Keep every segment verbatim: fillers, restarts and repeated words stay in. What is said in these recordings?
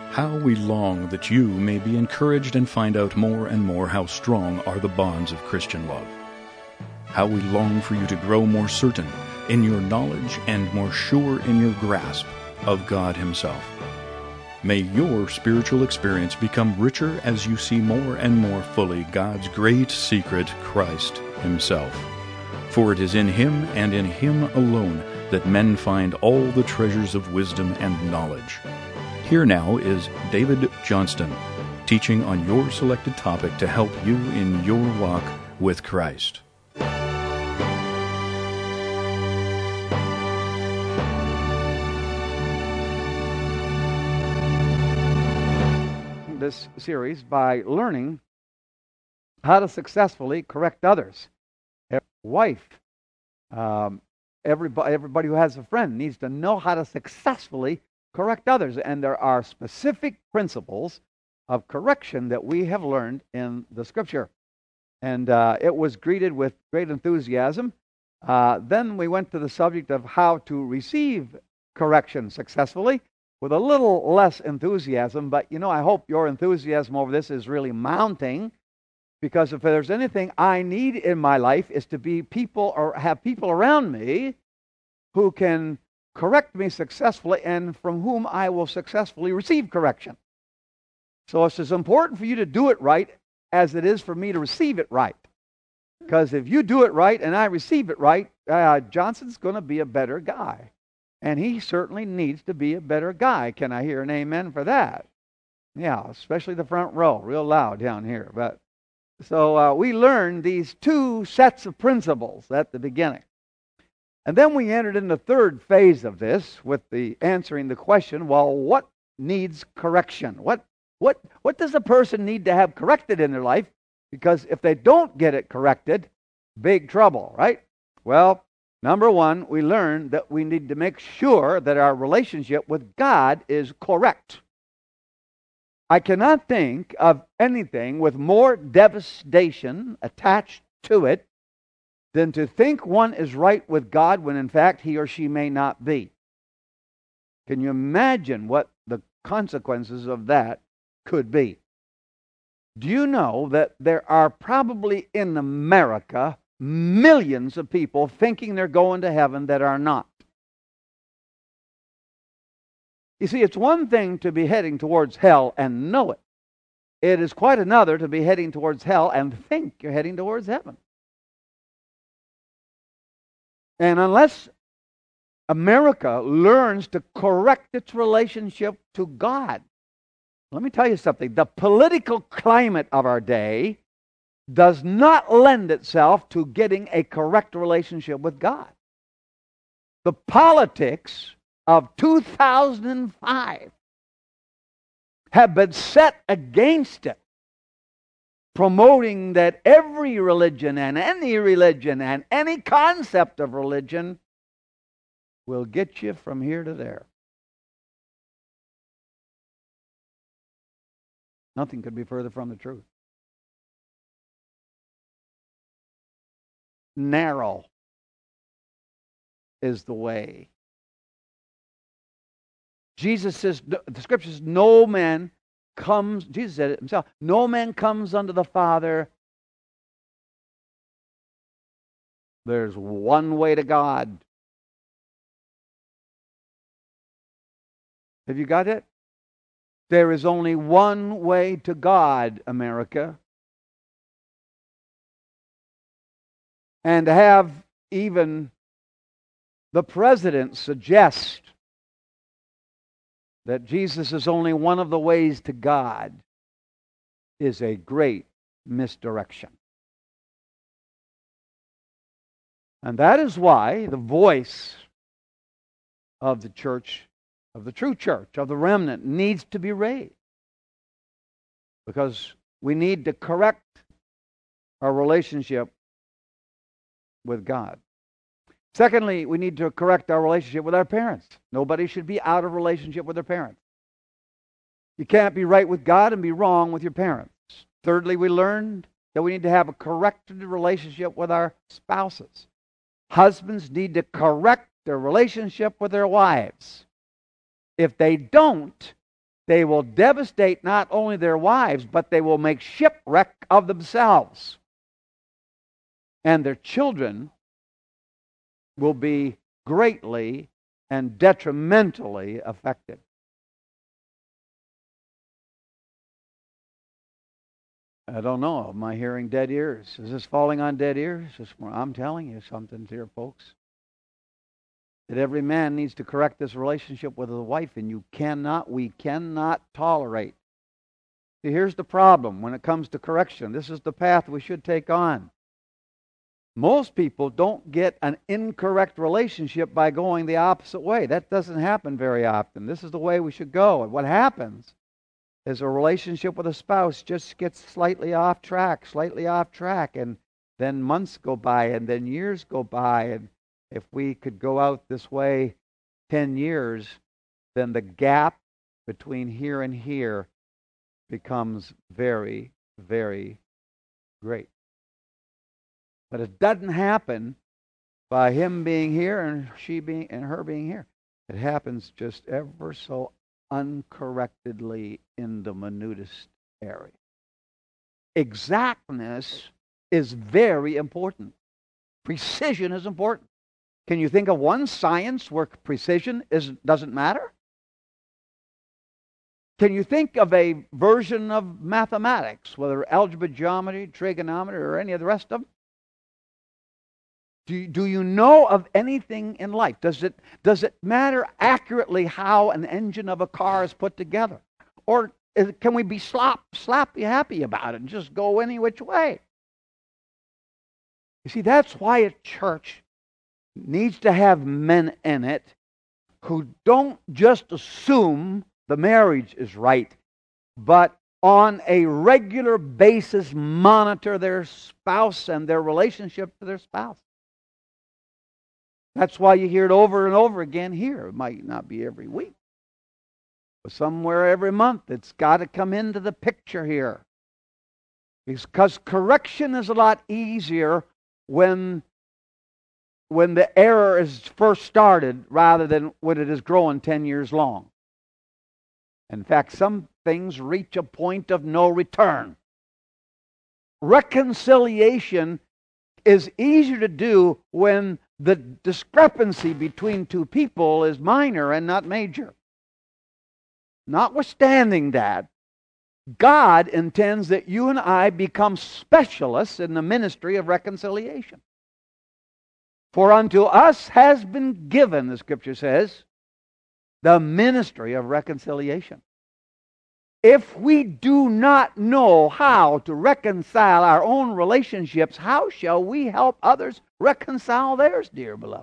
How we long that you may be encouraged and find out more and more how strong are the bonds of Christian love. How we long for you to grow more certain in your knowledge and more sure in your grasp of God Himself. May your spiritual experience become richer as you see more and more fully God's great secret, Christ Himself. For it is in Him and in Him alone that men find all the treasures of wisdom and knowledge. Here now is David Johnston, teaching on your selected topic to help you in your walk with Christ. This series by learning how to successfully correct others. Every wife, um, everybody, everybody who has a friend needs to know how to successfully correct others. And there are specific principles of correction that we have learned in the Scripture. And uh, it was greeted with great enthusiasm. Uh, then we went to the subject of how to receive correction successfully with a little less enthusiasm. But, you know, I hope your enthusiasm over this is really mounting, because if there's anything I need in my life is to be people or have people around me who can correct me successfully and from whom I will successfully receive correction. So it's as important for you to do it right as it is for me to receive it right. Because if you do it right and I receive it right, uh, Johnson's going to be a better guy. And he certainly needs to be a better guy. Can I hear an amen for that? Yeah, especially the front row, real loud down here. But so uh, we learned these two sets of principles at the beginning. And then we entered in the third phase of this with the answering the question, well, what needs correction? What what what does a person need to have corrected in their life? Because if they don't get it corrected, big trouble, right? Well, number one, we learned that we need to make sure that our relationship with God is correct. I cannot think of anything with more devastation attached to it than to think one is right with God when in fact he or she may not be. Can you imagine what the consequences of that could be? Do you know that there are probably in America millions of people thinking they're going to heaven that are not? You see, it's one thing to be heading towards hell and know it. It is quite another to be heading towards hell and think you're heading towards heaven. And unless America learns to correct its relationship to God, let me tell you something. The political climate of our day does not lend itself to getting a correct relationship with God. The politics of two thousand five have been set against it, promoting that every religion and any religion and any concept of religion will get you from here to there. Nothing could be further from the truth. Narrow is the way. Jesus says, the Scripture says, no man comes, Jesus said it himself, no man comes unto the Father. There's one way to God. Have you got it? There is only one way to God, America. And to have even the president suggest that Jesus is only one of the ways to God is a great misdirection. And that is why the voice of the church, of the true church, of the remnant, needs to be raised. Because we need to correct our relationship with God. Secondly, we need to correct our relationship with our parents. Nobody should be out of relationship with their parents. You can't be right with God and be wrong with your parents. Thirdly, we learned that we need to have a corrected relationship with our spouses. Husbands need to correct their relationship with their wives. If they don't, they will devastate not only their wives, but they will make shipwreck of themselves. And their children will be greatly and detrimentally affected. I don't know. Am I hearing dead ears? Is this falling on dead ears? I'm telling you something here, folks. That every man needs to correct this relationship with his wife, and you cannot, we cannot tolerate. See, here's the problem when it comes to correction. This is the path we should take on. Most people don't get an incorrect relationship by going the opposite way. That doesn't happen very often. This is the way we should go. And what happens is a relationship with a spouse just gets slightly off track, slightly off track, and then months go by, and then years go by, and if we could go out this way ten years, then the gap between here and here becomes very, very great. But it doesn't happen by him being here and she being and her being here. It happens just ever so uncorrectedly in the minutest area. Exactness is very important. Precision is important. Can you think of one science where precision is, doesn't matter? Can you think of a version of mathematics, whether algebra, geometry, trigonometry, or any of the rest of them? Do you, do you know of anything in life? Does it, does it matter accurately how an engine of a car is put together? Or is, can we be slop, sloppy happy about it and just go any which way? You see, that's why a church needs to have men in it who don't just assume the marriage is right, but on a regular basis monitor their spouse and their relationship to their spouse. That's why you hear it over and over again here. It might not be every week, but somewhere every month. It's got to come into the picture here. Because correction is a lot easier when, when the error is first started rather than when it is growing ten years long. In fact, some things reach a point of no return. Reconciliation is easier to do when the discrepancy between two people is minor and not major. Notwithstanding that, God intends that you and I become specialists in the ministry of reconciliation. For unto us has been given, the Scripture says, the ministry of reconciliation. If we do not know how to reconcile our own relationships, how shall we help others reconcile theirs, dear beloved?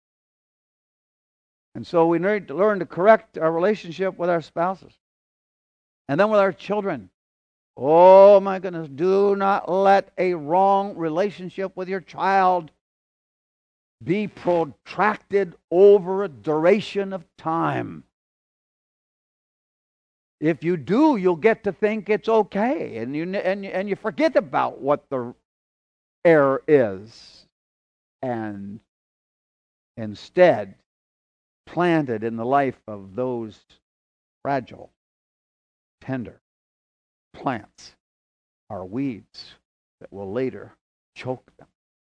And so we need to learn to correct our relationship with our spouses. And then with our children. Oh my goodness, do not let a wrong relationship with your child be protracted over a duration of time. If you do, you'll get to think it's okay, and you and you, and you forget about what the error is, and instead planted in the life of those fragile, tender plants are weeds that will later choke them.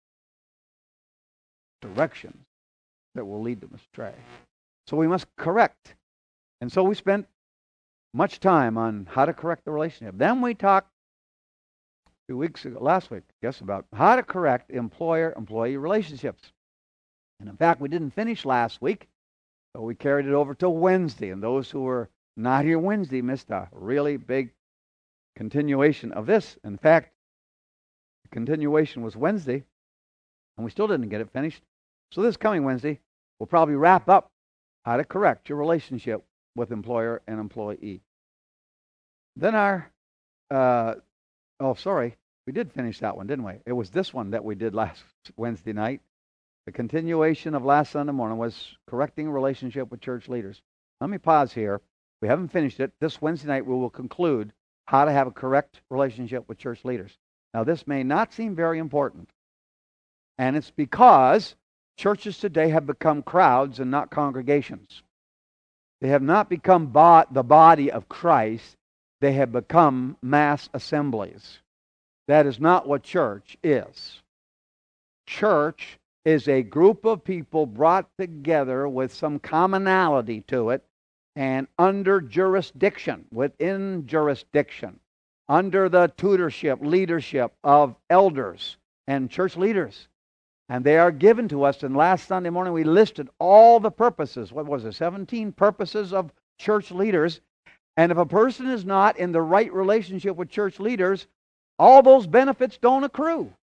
Directions that will lead them astray. So we must correct. And so we spent much time on how to correct the relationship. Then we talked two weeks ago, last week, I guess, about how to correct employer-employee relationships. And in fact, we didn't finish last week, so we carried it over to Wednesday. And those who were not here Wednesday missed a really big continuation of this. In fact, the continuation was Wednesday, and we still didn't get it finished. So this coming Wednesday, we'll probably wrap up how to correct your relationship with employer and employee. Then our, uh, oh, sorry, we did finish that one, didn't we? It was this one that we did last Wednesday night. The continuation of last Sunday morning was correcting relationship with church leaders. Let me pause here. We haven't finished it. This Wednesday night we will conclude how to have a correct relationship with church leaders. Now this may not seem very important, and it's because churches today have become crowds and not congregations. They have not become bo- the body of Christ. They have become mass assemblies. That is not what church is. Church is a group of people brought together with some commonality to it and under jurisdiction, within jurisdiction, under the tutorship, leadership of elders and church leaders. And they are given to us. And last Sunday morning we listed all the purposes. What was it? seventeen purposes of church leaders. And if a person is not in the right relationship with church leaders, all those benefits don't accrue.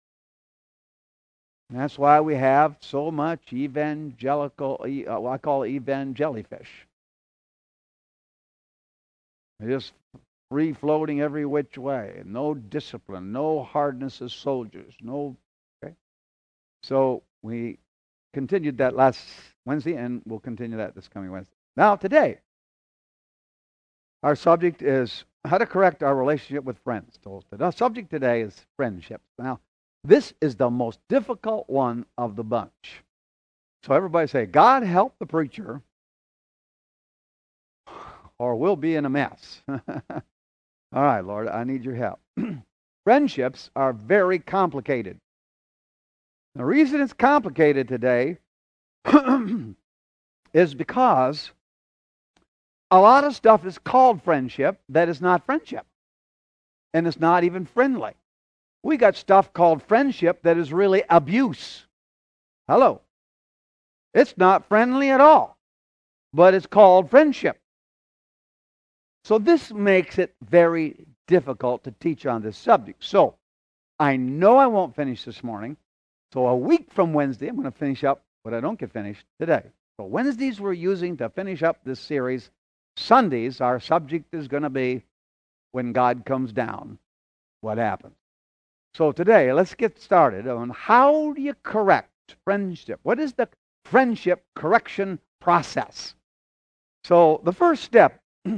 And that's why we have so much evangelical, uh, what I call evangelifish. They're just free floating every which way. No discipline, no hardness as soldiers. No. Okay. So we continued that last Wednesday, and we'll continue that this coming Wednesday. Now, today, our subject is how to correct our relationship with friends. So the subject today is friendship. Now, this is the most difficult one of the bunch. So everybody say, God help the preacher, or we'll be in a mess. All right, Lord, I need your help. Friendships are very complicated. The reason it's complicated today is because a lot of stuff is called friendship that is not friendship. And it's not even friendly. We got stuff called friendship that is really abuse. Hello. It's not friendly at all, but it's called friendship. So this makes it very difficult to teach on this subject. So I know I won't finish this morning. So a week from Wednesday, I'm going to finish up what I don't get finished today. So Wednesdays we're using to finish up this series. Sundays, our subject is going to be when God comes down, what happens. So today, let's get started on how do you correct friendship? What is the friendship correction process? So the first step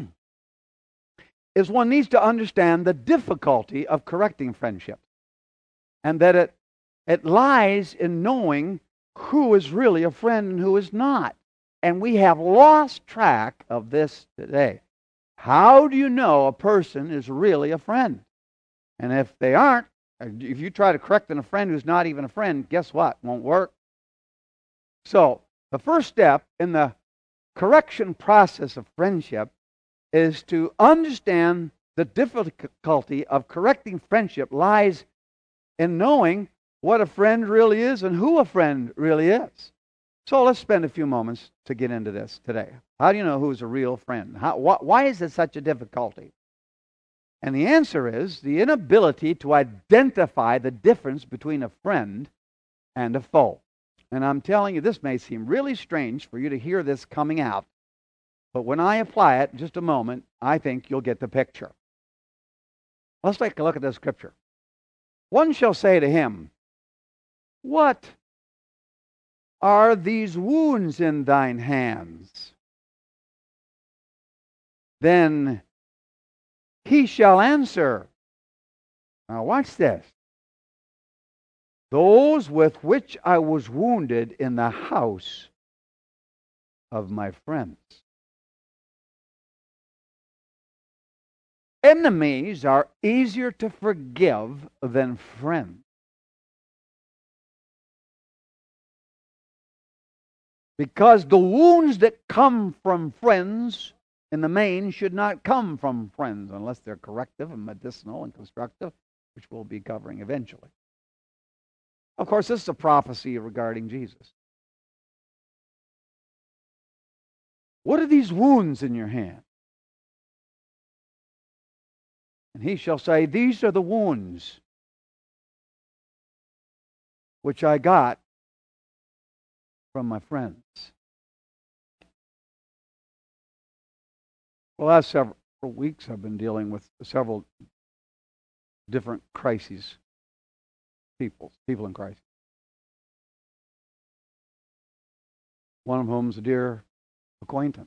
is one needs to understand the difficulty of correcting friendship, and that it it lies in knowing who is really a friend and who is not. And we have lost track of this today. How do you know a person is really a friend? And if they aren't, if you try to correct a friend who's not even a friend, guess what? Won't work. So the first step in the correction process of friendship is to understand the difficulty of correcting friendship lies in knowing what a friend really is and who a friend really is. So let's spend a few moments to get into this today. How do you know who's a real friend? How, wh- why is it such a difficulty? And the answer is the inability to identify the difference between a friend and a foe. And I'm telling you, this may seem really strange for you to hear this coming out, but when I apply it in just a moment, I think you'll get the picture. Let's take a look at this scripture. One shall say to him, "What are these wounds in thine hands?" Then he shall answer. Now watch this. "Those with which I was wounded in the house of my friends." Enemies are easier to forgive than friends. Because the wounds that come from friends, in the main, should not come from friends unless they're corrective and medicinal and constructive, which we'll be covering eventually. Of course, this is a prophecy regarding Jesus. What are these wounds in your hand? And he shall say, "These are the wounds which I got from my friends." For the last several weeks, I've been dealing with several different crises, people, people in crisis. One of whom is a dear acquaintance.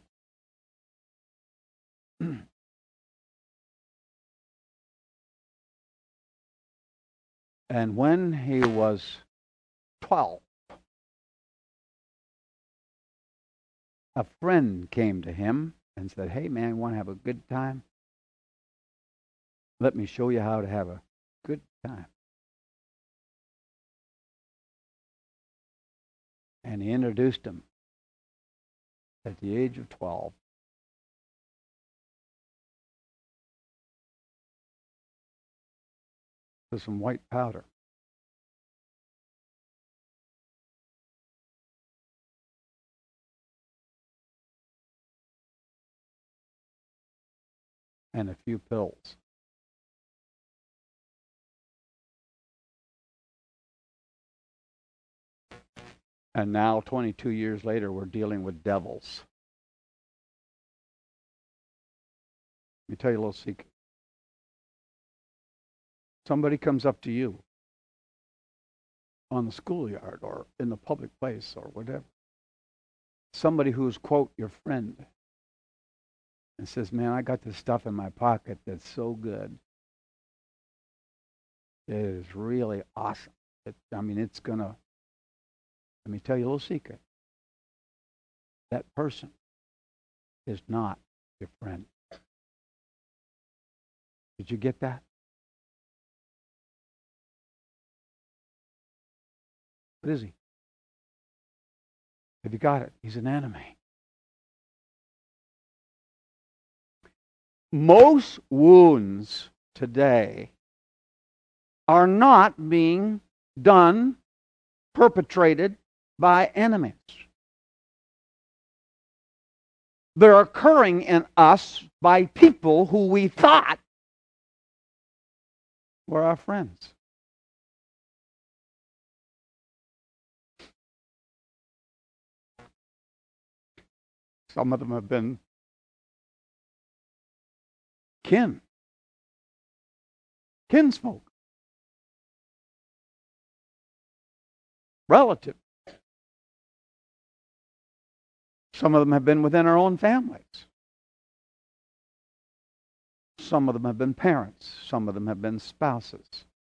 And when he was twelve, A friend came to him and said, "Hey man, want to have a good time? Let me show you how to have a good time." And he introduced him at the age of twelve to some white powder. And a few pills. And now, twenty-two years later, we're dealing with devils. Let me tell you a little secret. Somebody comes up to you on the schoolyard or in the public place or whatever. Somebody who's, quote, your friend, and says, "Man, I got this stuff in my pocket that's so good. It is really awesome. It, I mean, it's going to..." Let me tell you a little secret. That person is not your friend. Did you get that? What is he? Have you got it? He's an enemy. Most wounds today are not being done, perpetrated by enemies. They're occurring in us by people who we thought were our friends. Some of them have been kin, kinsfolk, relative. Some of them have been within our own families. Some of them have been parents. Some of them have been spouses.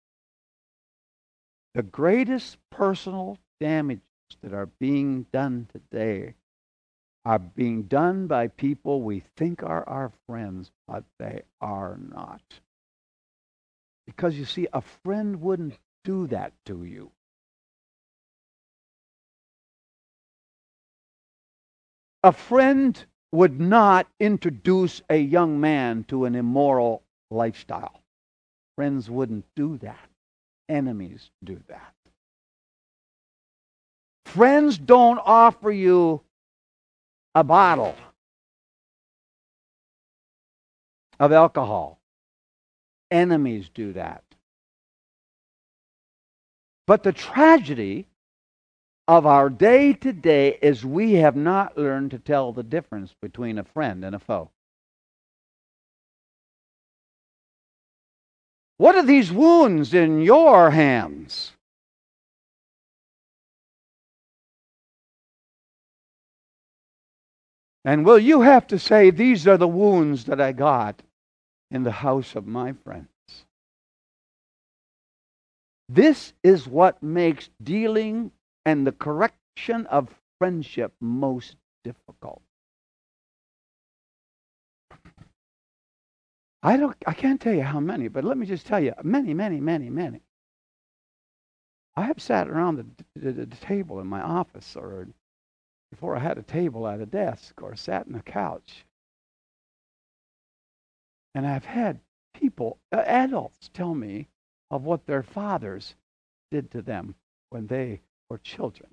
The greatest personal damages that are being done today are being done by people we think are our friends, but they are not. Because you see, a friend wouldn't do that to you. A friend would not introduce a young man to an immoral lifestyle. Friends wouldn't do that. Enemies do that. Friends don't offer you a bottle of alcohol. Enemies do that. But the tragedy of our day today is we have not learned to tell the difference between a friend and a foe. What are these wounds in your hands? And will you have to say, "These are the wounds that I got in the house of my friends"? This is what makes dealing and the correction of friendship most difficult. I don't I can't tell you how many, but let me just tell you, many, many, many, many. I have sat around the, the, the table in my office, or before I had a table at a desk, or sat on a couch. And I've had people, uh, adults, tell me of what their fathers did to them when they were children,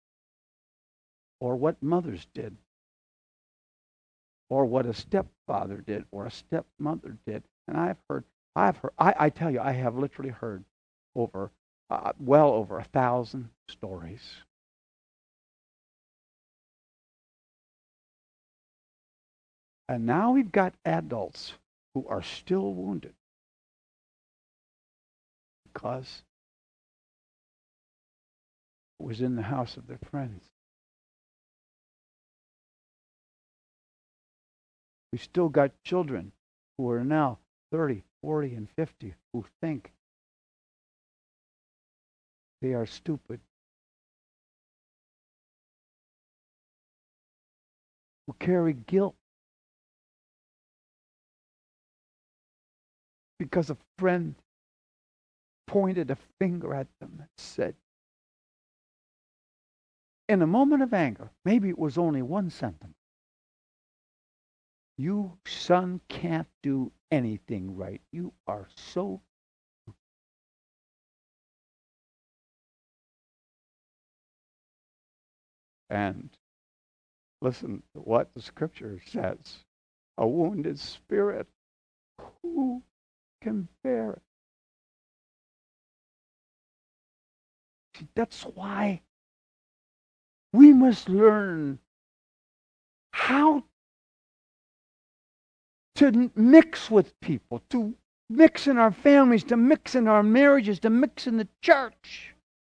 or what mothers did, or what a stepfather did, or a stepmother did. And I've heard, I've heard, I, I tell you, I have literally heard over, uh, well over a thousand stories. And now we've got adults who are still wounded because it was in the house of their friends. We still got children who are now thirty, forty, and fifty who think they are stupid. will carry guilt because a friend pointed a finger at them and said, in a moment of anger, maybe it was only one sentence, you, son, can't do anything right. You are so... And listen to what the scripture says. A wounded spirit, who can bear it? See, that's why we must learn how to mix with people, to mix in our families, to mix in our marriages, to mix in the church,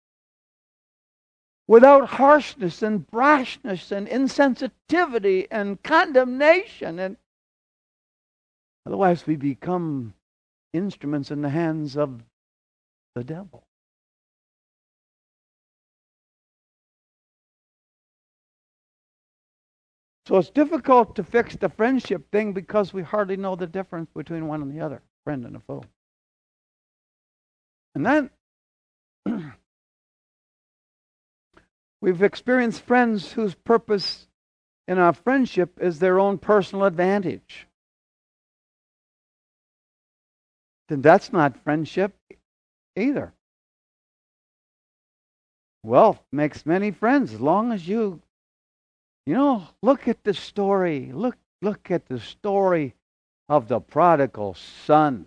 without harshness and brashness and insensitivity and condemnation. And otherwise we become instruments in the hands of the devil. So it's difficult to fix the friendship thing because we hardly know the difference between one and the other, friend and a foe. And then we've experienced friends whose purpose in our friendship is their own personal advantage. Then that's not friendship either. Wealth makes many friends as long as you, you know, look at the story. Look, look at the story of the prodigal son.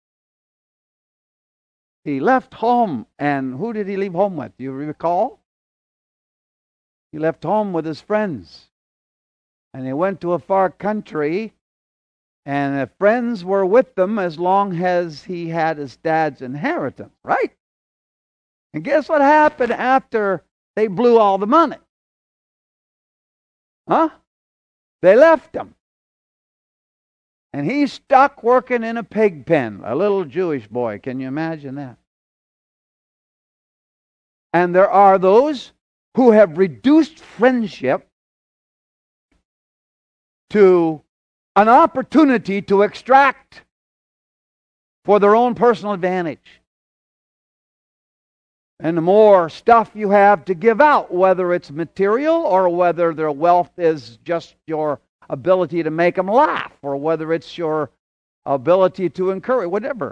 He left home, and who did he leave home with? Do you recall? He left home with his friends. And he went to a far country, and the friends were with them as long as he had his dad's inheritance, right? And guess what happened after they blew all the money? Huh? They left him. And he's stuck working in a pig pen, a little Jewish boy. Can you imagine that? And there are those who have reduced friendship to an opportunity to extract for their own personal advantage. And the more stuff you have to give out, whether it's material or whether their wealth is just your ability to make them laugh, or whether it's your ability to encourage, whatever.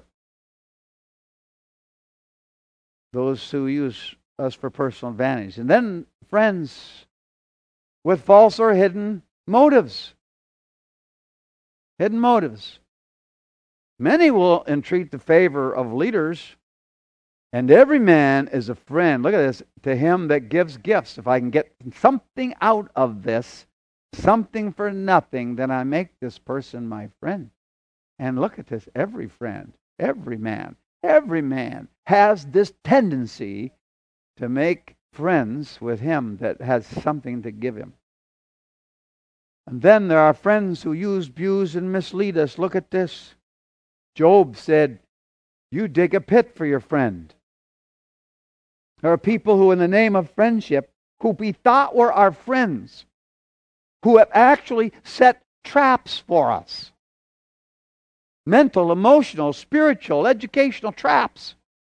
Those who use us for personal advantage. And then friends with false or hidden motives. Hidden motives. Many will entreat the favor of leaders, and every man is a friend. Look at this. To him that gives gifts. If I can get something out of this, something for nothing, then I make this person my friend. And look at this. Every friend, every man, every man has this tendency to make friends with him that has something to give him. And then there are friends who use, abuse, and mislead us. Look at this. Job said, you dig a pit for your friend. There are people who, in the name of friendship, who we thought were our friends, who have actually set traps for us. Mental, emotional, spiritual, educational traps.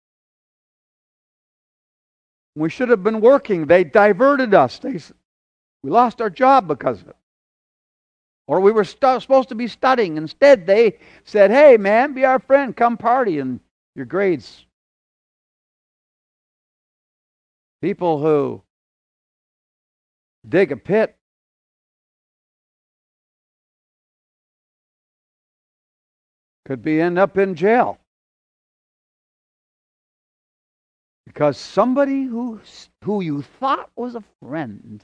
We should have been working. They diverted us. They, we lost our job because of it. Or we were stu- supposed to be studying. Instead, they said, hey, man, be our friend. Come party, and your grades. People who dig a pit could be end up in jail. Because somebody who, who you thought was a friend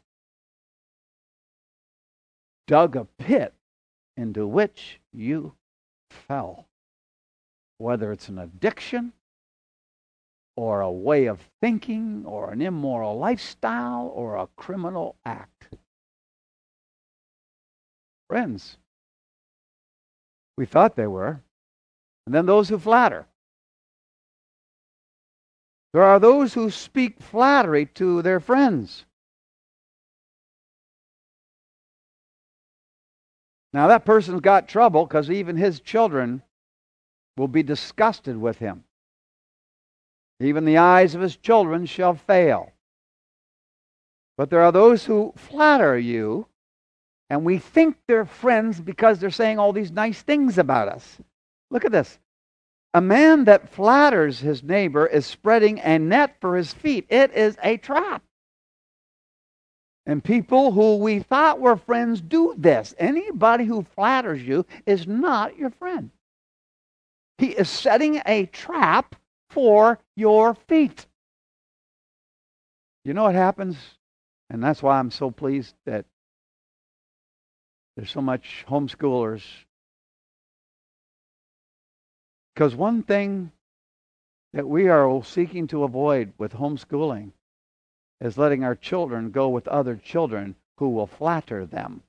dug a pit into which you fell. Whether it's an addiction, or a way of thinking, or an immoral lifestyle, or a criminal act. Friends. We thought they were. And then those who flatter. There are those who speak flattery to their friends. Now that person's got trouble because even his children will be disgusted with him. Even the eyes of his children shall fail. But there are those who flatter you, and we think they're friends because they're saying all these nice things about us. Look at this. A man that flatters his neighbor is spreading a net for his feet. It is a trap. And people who we thought were friends do this. Anybody who flatters you is not your friend. He is setting a trap for your feet. You know what happens? And that's why I'm so pleased that there's so much homeschoolers. Because one thing that we are seeking to avoid with homeschooling is letting our children go with other children who will flatter them.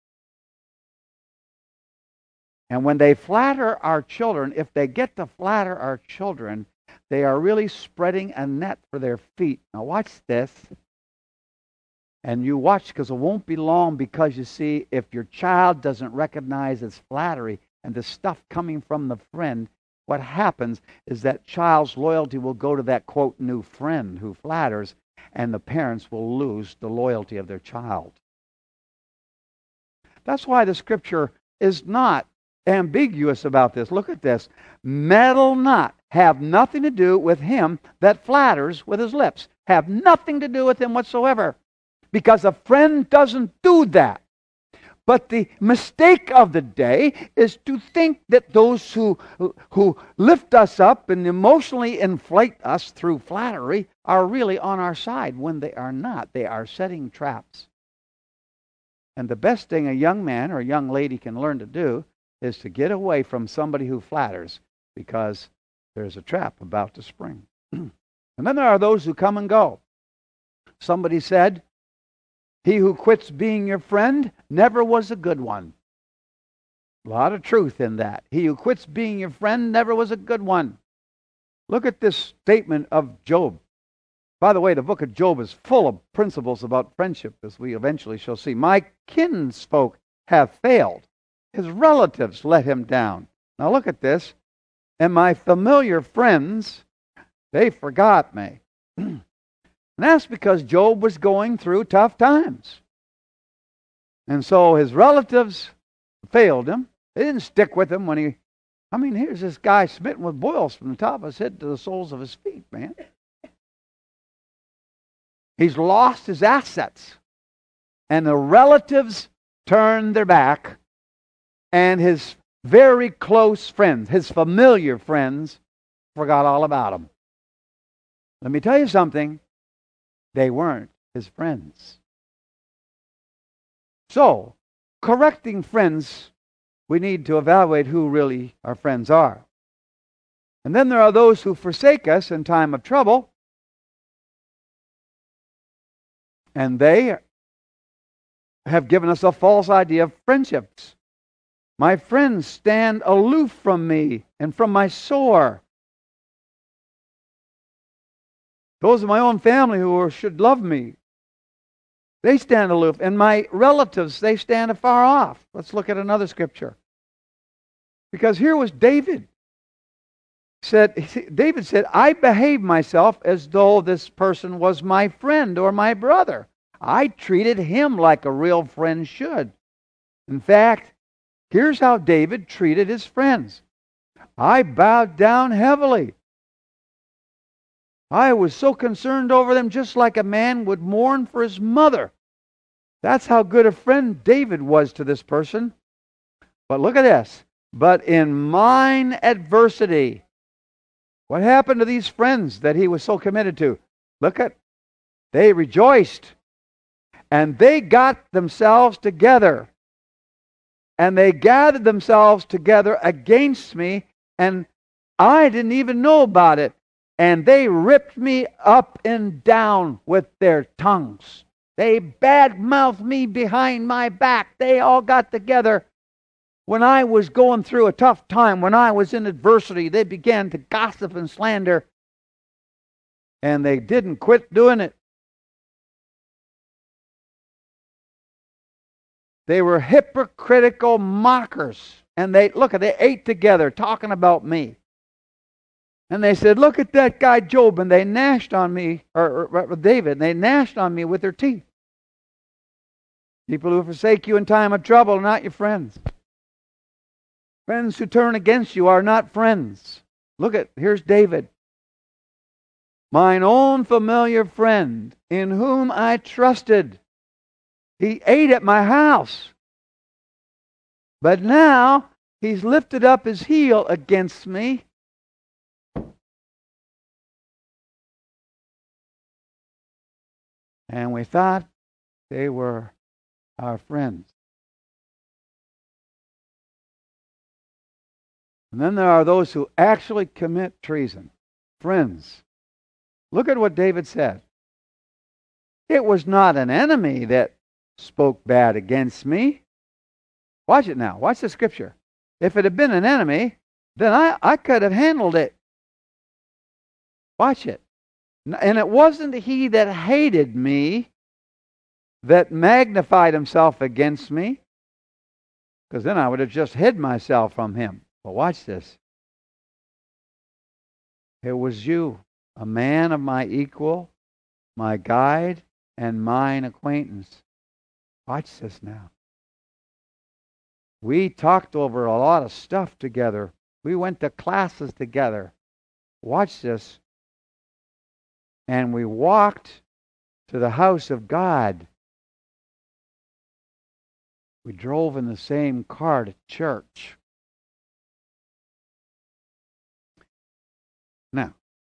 And when they flatter our children, if they get to flatter our children, they are really spreading a net for their feet. Now watch this. And you watch, because it won't be long, because you see, if your child doesn't recognize its flattery and the stuff coming from the friend, what happens is that child's loyalty will go to that, quote, new friend who flatters, and the parents will lose the loyalty of their child. That's why the Scripture is not ambiguous about this. Look at this. Meddle not. Have nothing to do with him that flatters with his lips. Have nothing to do with him whatsoever. Because a friend doesn't do that. But the mistake of the day is to think that those who, who lift us up and emotionally inflate us through flattery are really on our side, when they are not. They are setting traps. And the best thing a young man or a young lady can learn to do is to get away from somebody who flatters, because there's a trap about to spring. And then there are those who come and go. Somebody said, he who quits being your friend never was a good one. A lot of truth in that. He who quits being your friend never was a good one. Look at this statement of Job. By the way, the book of Job is full of principles about friendship, as we eventually shall see. My kinsfolk have failed. His relatives let him down. Now look at this. And my familiar friends, they forgot me. And that's because Job was going through tough times. And so his relatives failed him. They didn't stick with him when he... I mean, here's this guy smitten with boils from the top of his head to the soles of his feet, man. He's lost his assets. And the relatives turned their back. And his very close friends, his familiar friends, forgot all about him. Let me tell you something. They weren't his friends. So, correcting friends, we need to evaluate who really our friends are. And then there are those who forsake us in time of trouble. And they have given us a false idea of friendships. My friends stand aloof from me and from my sore. Those of my own family who should love me, they stand aloof. And my relatives, they stand afar off. Let's look at another scripture. Because here was David. Said, David said, I behave myself as though this person was my friend or my brother. I treated him like a real friend should. In fact, here's how David treated his friends. I bowed down heavily. I was so concerned over them, just like a man would mourn for his mother. That's how good a friend David was to this person. But look at this. But in mine adversity. What happened to these friends that he was so committed to? Look at, they rejoiced. And they got themselves together. And they gathered themselves together against me. And I didn't even know about it. And they ripped me up and down with their tongues. They bad-mouthed me behind my back. They all got together. When I was going through a tough time, when I was in adversity, they began to gossip and slander. And they didn't quit doing it. They were hypocritical mockers. And they, look, they ate together talking about me. And they said, look at that guy Job. And they gnashed on me, or, or, or David, and they gnashed on me with their teeth. People who forsake you in time of trouble are not your friends. Friends who turn against you are not friends. Look at, here's David. Mine own familiar friend, in whom I trusted. He ate at my house. But now he's lifted up his heel against me. And we thought they were our friends. And then there are those who actually commit treason. Friends. Look at what David said. It was not an enemy that spoke bad against me. Watch it now. Watch the scripture. If it had been an enemy, then I, I could have handled it. Watch it. And it wasn't he that hated me that magnified himself against me, because then I would have just hid myself from him. But watch this. It was you, a man of my equal, my guide, and mine acquaintance. Watch this now. We talked over a lot of stuff together. We went to classes together. Watch this. And we walked to the house of God. We drove in the same car to church. Now,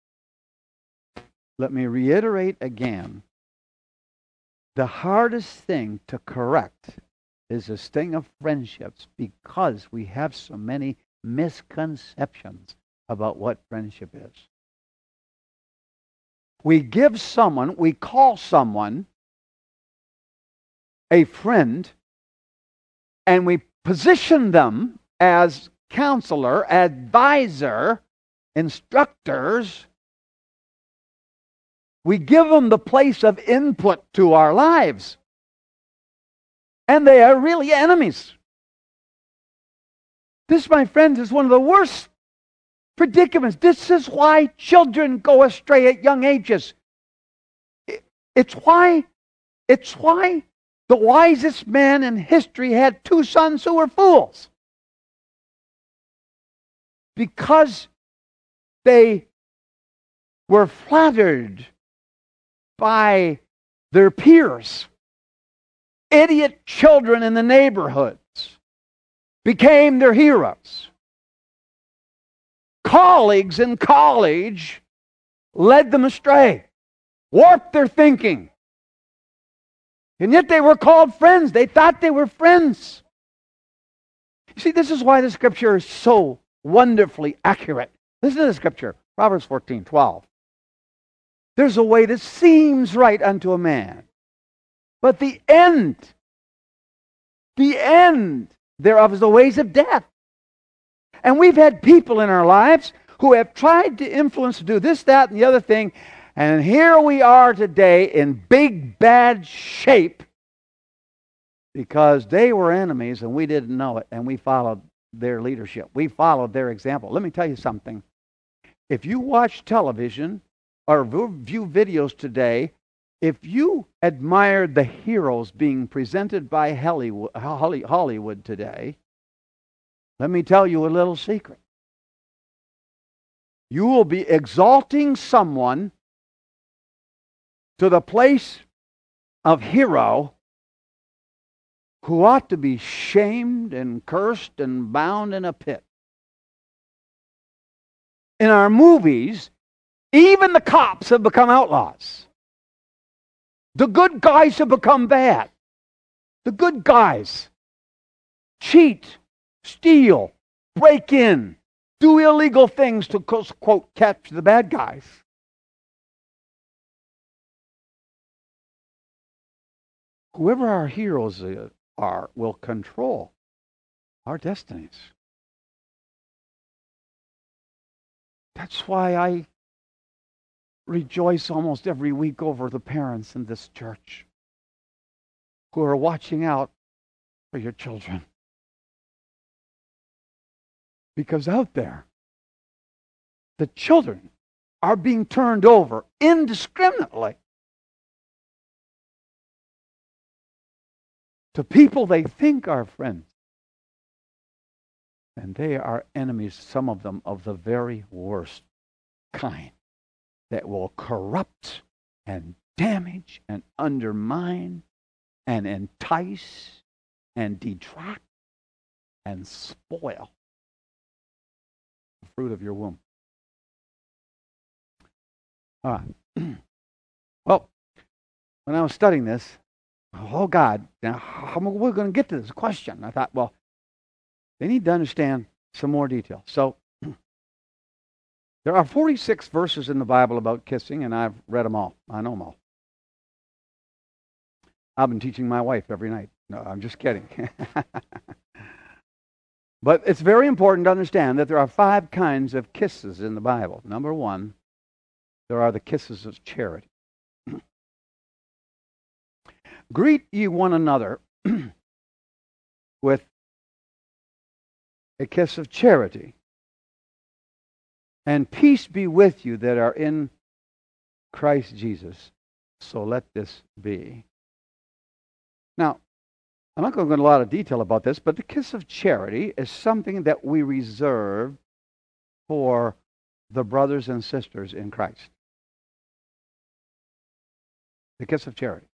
let me reiterate again. The hardest thing to correct is the sting of friendships, because we have so many misconceptions about what friendship is. We give someone, we call someone a friend, and we position them as counselor, advisor, instructors. We give them the place of input to our lives. And they are really enemies. This, my friends, is one of the worst predicaments. This is why children go astray at young ages. It's why, it's why the wisest man in history had two sons who were fools. Because they were flattered by their peers. Idiot children in the neighborhoods became their heroes. Colleagues in college led them astray, warped their thinking. And yet they were called friends. They thought they were friends. You see, this is why the scripture is so wonderfully accurate. Listen to the scripture, Proverbs fourteen twelve. There's a way that seems right unto a man, but the end, the end thereof is the ways of death. And we've had people in our lives who have tried to influence to do this, that, and the other thing, and here we are today in big bad shape because they were enemies and we didn't know it, and we followed their leadership. We followed their example. Let me tell you something. If you watch television or view videos today, if you admired the heroes being presented by Hollywood today, let me tell you a little secret. You will be exalting someone to the place of hero who ought to be shamed and cursed and bound in a pit. In our movies, even the cops have become outlaws. The good guys have become bad. The good guys cheat, steal, break in, do illegal things to, quote, catch the bad guys. Whoever our heroes are will control our destinies. That's why I rejoice almost every week over the parents in this church who are watching out for your children. Because out there, the children are being turned over indiscriminately to people they think are friends. And they are enemies, some of them, of the very worst kind, that will corrupt and damage and undermine and entice and detract and spoil the fruit of your womb. All right. Well, when I was studying this, oh God, now how am we going to get to this question? I thought, well, they need to understand some more detail. So, there are forty-six verses in the Bible about kissing, and I've read them all. I know them all. I've been teaching my wife every night. No, I'm just kidding. But it's very important to understand that there are five kinds of kisses in the Bible. Number one, there are the kisses of charity. Greet ye one another with a kiss of charity, and peace be with you that are in Christ Jesus. So let this be. Now, I'm not going to go into a lot of detail about this, but the kiss of charity is something that we reserve for the brothers and sisters in Christ. The kiss of charity.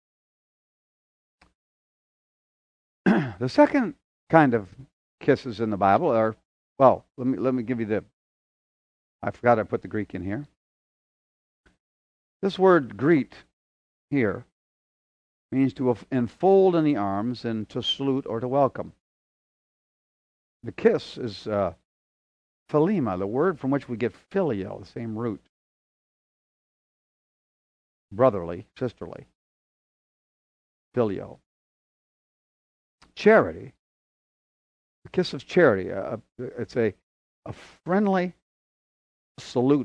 The second kind of kisses in the Bible are, well, let me let me give you the, I forgot I put the Greek in here. This word greet here means to enfold in the arms and to salute or to welcome. The kiss is uh, philema, the word from which we get filio, the same root. Brotherly, sisterly. Filio. Charity. The kiss of charity. Uh, it's a, a friendly salute.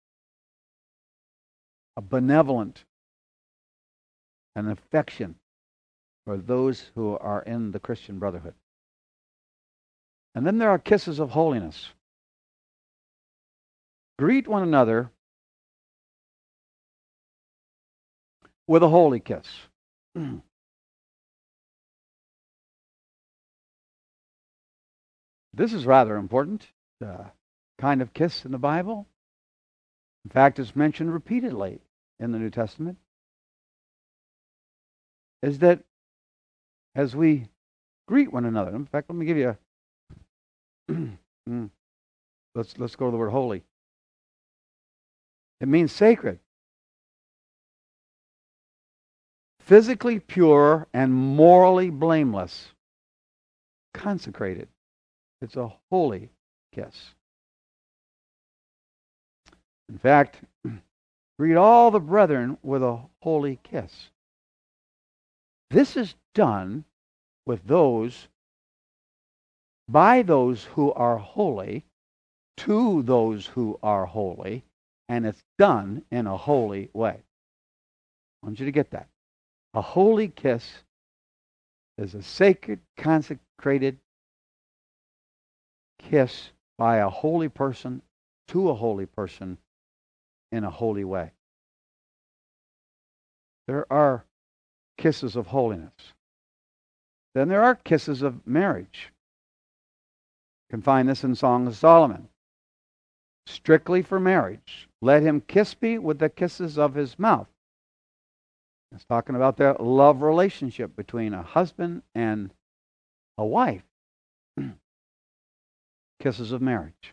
A benevolent an affection for those who are in the Christian brotherhood. And then there are kisses of holiness. Greet one another with a holy kiss. This is rather important, uh, kind of kiss in the Bible. In fact, it's mentioned repeatedly in the New Testament. Is that as we greet one another, in fact, let me give you a, let's, let's go to the word holy. It means sacred. Physically pure and morally blameless. Consecrated. It's a holy kiss. In fact, greet all the brethren with a holy kiss. This is done with those, by those who are holy, to those who are holy, and it's done in a holy way. I want you to get that. A holy kiss is a sacred, consecrated kiss by a holy person to a holy person in a holy way. There are kisses of holiness. Then there are kisses of marriage. You can find this in Song of Solomon. Strictly for marriage. Let him kiss me with the kisses of his mouth. It's talking about the love relationship between a husband and a wife. Kisses of marriage.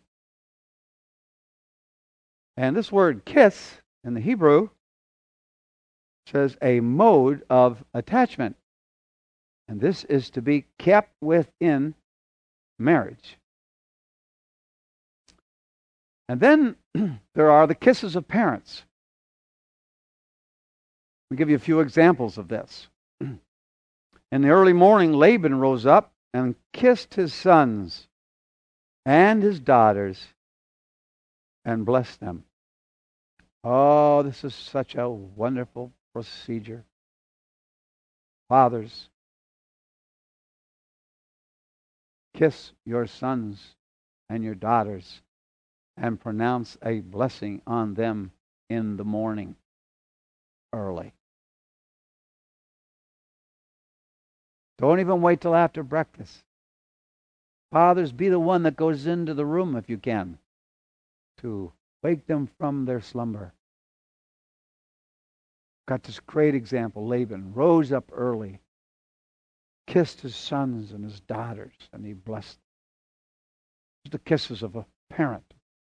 And this word kiss in the Hebrew says a mode of attachment. And this is to be kept within marriage. And then there are the kisses of parents. I'll give you a few examples of this. In the early morning, Laban rose up and kissed his sons and his daughters and blessed them. Oh, this is such a wonderful procedure. Fathers, Kiss your sons and your daughters and pronounce a blessing on them in the morning early. Don't even wait till after breakfast. Fathers, be the one that goes into the room if you can to wake them from their slumber. Got this great example. Laban rose up early, kissed his sons and his daughters, and he blessed them. The kisses of a parent.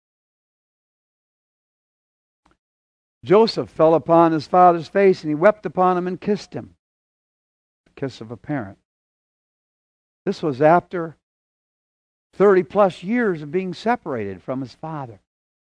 Joseph fell upon his father's face, and he wept upon him and kissed him. The kiss of a parent. This was after thirty plus years of being separated from his father.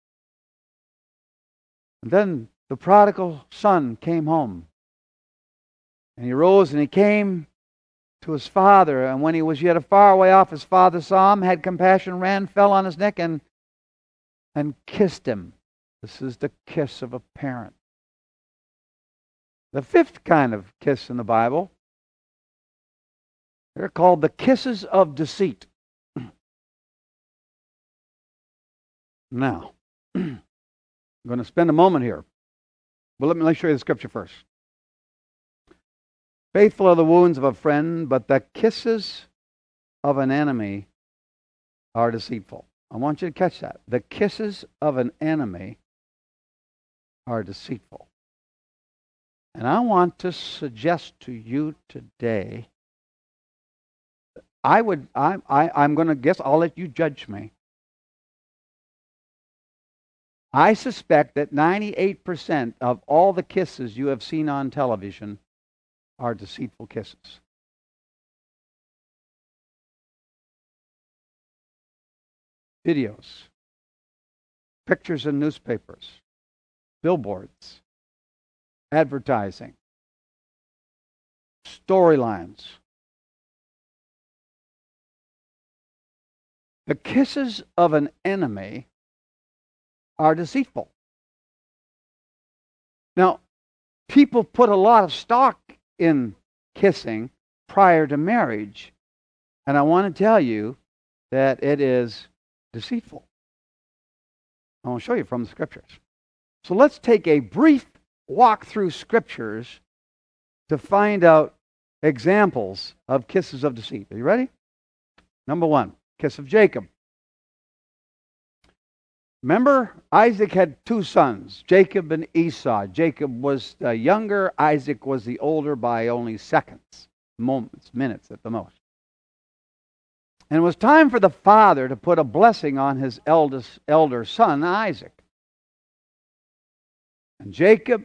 And then the prodigal son came home. And he rose and he came to his father. And when he was yet a far way off, his father saw him, had compassion, ran, fell on his neck, and, and kissed him. This is the kiss of a parent. The fifth kind of kiss in the Bible, they're called the kisses of deceit. Now, I'm going to spend a moment here. But let me, let me show you the scripture first. Faithful are the wounds of a friend, but the kisses of an enemy are deceitful. I want you to catch that. The kisses of an enemy are deceitful. And I want to suggest to you today, I would, I, I, I'm going to guess, I'll let you judge me. I suspect that ninety-eight percent of all the kisses you have seen on television are deceitful kisses. Videos, pictures in newspapers, billboards, advertising, storylines. The kisses of an enemy are deceitful. Now, people put a lot of stock in kissing prior to marriage, and I want to tell you that it is deceitful. I want to show you from the scriptures. So let's take a brief walk through scriptures to find out examples of kisses of deceit. Are you ready? Number one, kiss of Jacob. Remember, Isaac had two sons, Jacob and Esau. Jacob was the younger, Isaac was the older by only seconds, moments, minutes at the most. And it was time for the father to put a blessing on his eldest, elder son, Isaac. And Jacob,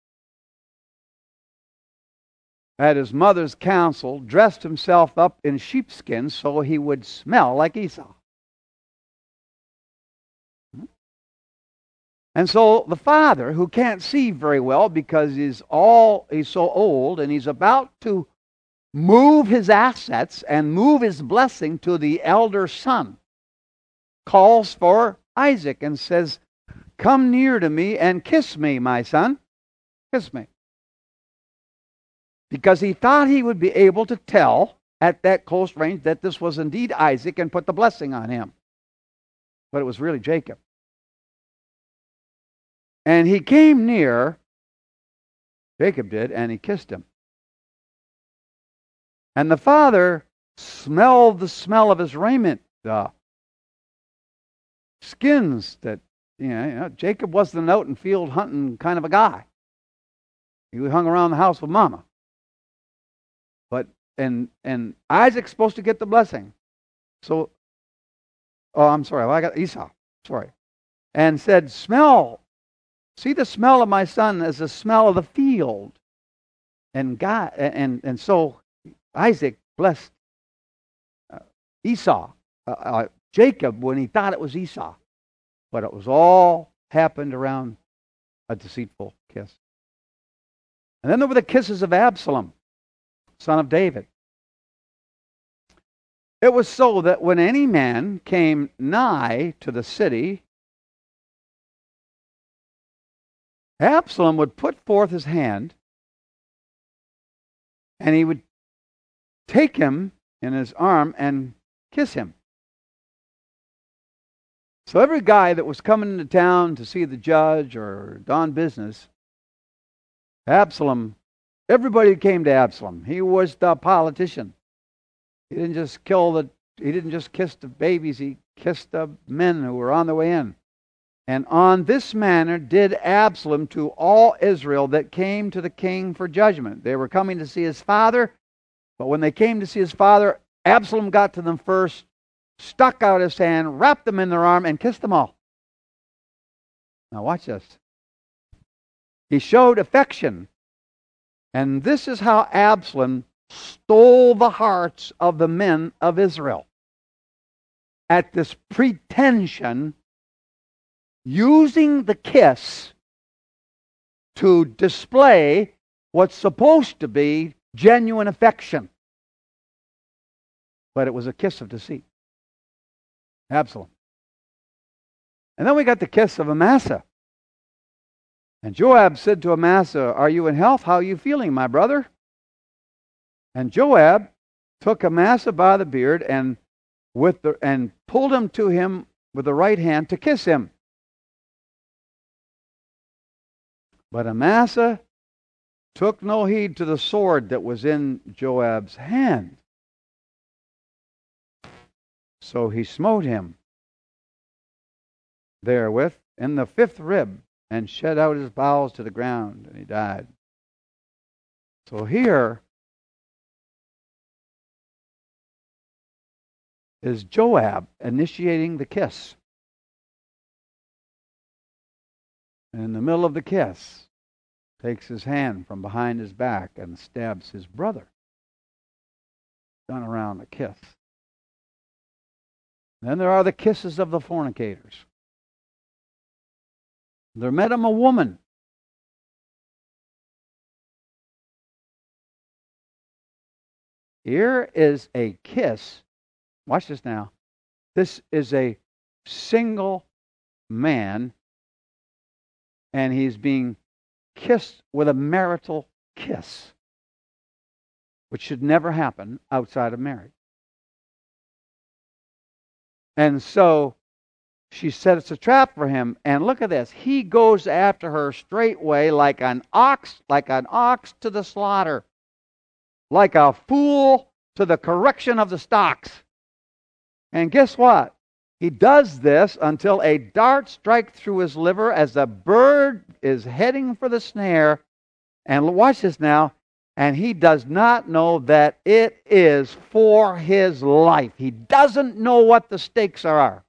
at his mother's counsel, dressed himself up in sheepskin so he would smell like Esau. And so the father, who can't see very well because he's all he's so old, and he's about to move his assets and move his blessing to the elder son, calls for Isaac and says, "Come near to me and kiss me, my son. Kiss me." Because he thought he would be able to tell at that close range that this was indeed Isaac and put the blessing on him. But it was really Jacob. And he came near, Jacob did, and he kissed him. And the father smelled the smell of his raiment, the skins that, you know, you know, Jacob wasn't an out and field hunting kind of a guy. He hung around the house with mama. But, and and Isaac's supposed to get the blessing. So, oh, I'm sorry, well, I got Esau, sorry. And said, smell. See the smell of my son as the smell of the field. And God, and, and so Isaac blessed uh, Esau, uh, uh, Jacob, when he thought it was Esau. But it was all happened around a deceitful kiss. And then there were the kisses of Absalom, son of David. It was so that when any man came nigh to the city, Absalom would put forth his hand, and he would take him in his arm and kiss him. So every guy that was coming into town to see the judge or on business, Absalom, everybody came to Absalom. He was the politician. He didn't just kill the, he didn't just kiss the babies, he kissed the men who were on the way in. And on this manner did Absalom to all Israel that came to the king for judgment. They were coming to see his father, but when they came to see his father, Absalom got to them first, stuck out his hand, wrapped them in their arm, and kissed them all. Now watch this. He showed affection. And this is how Absalom stole the hearts of the men of Israel. At this pretension, using the kiss to display what's supposed to be genuine affection. But it was a kiss of deceit. Absalom. And then we got the kiss of Amasa. And Joab said to Amasa, "Are you in health? How are you feeling, my brother?" And Joab took Amasa by the beard and with the and pulled him to him with the right hand to kiss him. But Amasa took no heed to the sword that was in Joab's hand. So he smote him therewith in the fifth rib, and shed out his bowels to the ground, and he died. So here is Joab initiating the kiss. And in the middle of the kiss, takes his hand from behind his back and stabs his brother. Done around the kiss. Then there are the kisses of the fornicators. There met him a woman. Here is a kiss. Watch this now. This is a single man, and he's being kissed with a marital kiss, which should never happen outside of marriage. And so she said it's a trap for him. And look at this. He goes after her straightway like an ox, like an ox to the slaughter, like a fool to the correction of the stocks. And guess what? He does this until a dart strikes through his liver as the bird is heading for the snare. And watch this now. And he does not know that it is for his life. He doesn't know what the stakes are.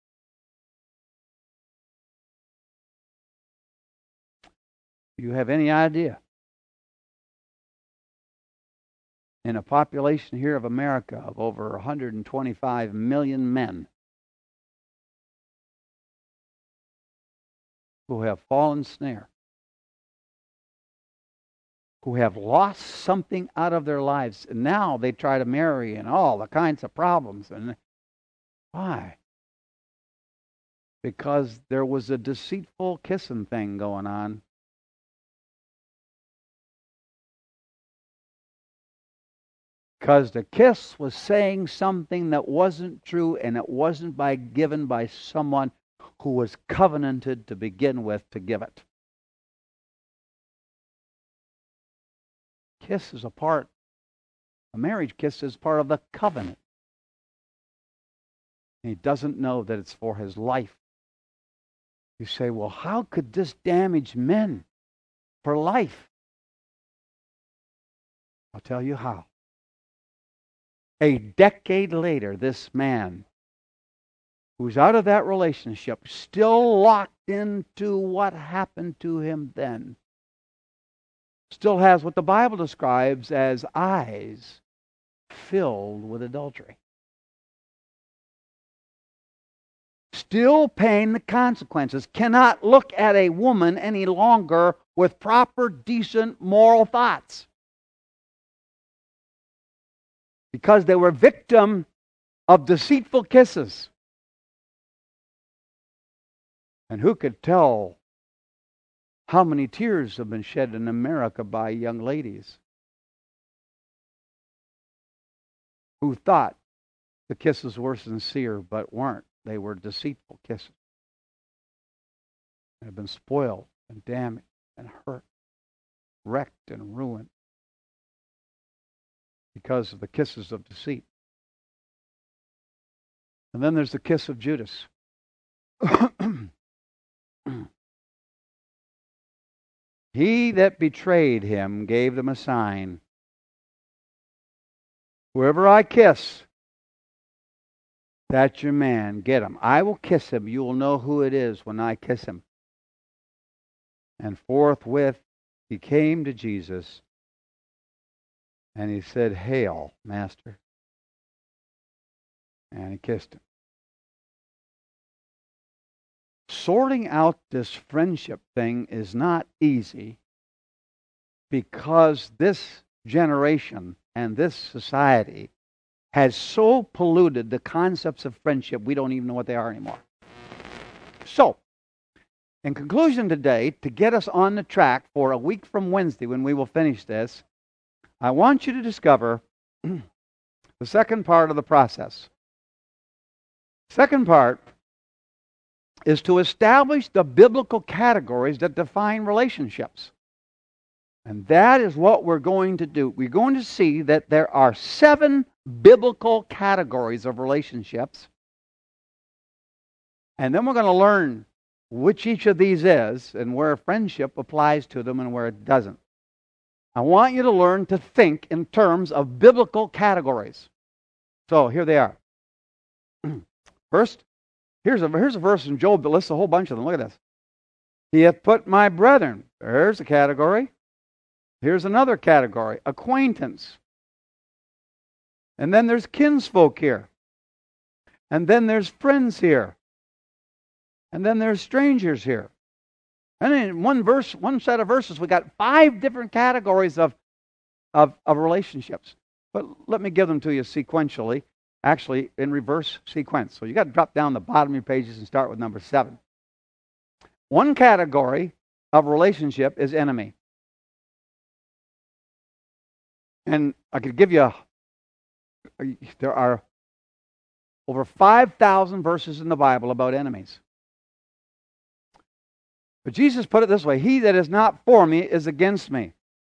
Do you have any idea? In a population here of America of over one hundred twenty-five million men who have fallen snare, who have lost something out of their lives, and now they try to marry and all the kinds of problems. And why? Because there was a deceitful kissing thing going on. Because the kiss was saying something that wasn't true, and it wasn't by given by someone who was covenanted to begin with to give it. Kiss is a part, a marriage kiss is part of the covenant. And he doesn't know that it's for his life. You say, well, how could this damage men for life? I'll tell you how. A decade later, this man who's out of that relationship, still locked into what happened to him then, still has what the Bible describes as eyes filled with adultery. Still paying the consequences. Cannot look at a woman any longer with proper, decent, moral thoughts. Because they were victim of deceitful kisses. And who could tell how many tears have been shed in America by young ladies who thought the kisses were sincere, but weren't. They were deceitful kisses. They had been spoiled and damaged and hurt, wrecked and ruined because of the kisses of deceit. And then there's the kiss of Judas. He that betrayed him gave them a sign. Whoever I kiss, that's your man. Get him. I will kiss him. You will know who it is when I kiss him. And forthwith he came to Jesus and he said, Hail, Master. And he kissed him. Sorting out this friendship thing is not easy because this generation and this society has so polluted the concepts of friendship we don't even know what they are anymore. So, in conclusion today, to get us on the track for a week from Wednesday when we will finish this, I want you to discover the second part of the process. Second part is to establish the biblical categories that define relationships. And that is what we're going to do. We're going to see that there are seven biblical categories of relationships. And then we're going to learn which each of these is and where friendship applies to them and where it doesn't. I want you to learn to think in terms of biblical categories. So here they are. First, Here's a, here's a verse in Job that lists a whole bunch of them. Look at this. He hath put my brethren. There's a category. Here's another category. Acquaintance. And then there's kinsfolk here. And then there's friends here. And then there's strangers here. And in one verse, one set of verses, we got five different categories of, of, of relationships. But let me give them to you sequentially. Actually, in reverse sequence. So you got to drop down the bottom of your pages and start with number seven. One category of relationship is enemy. And I could give you, a, there are over five thousand verses in the Bible about enemies. But Jesus put it this way, he that is not for me is against me.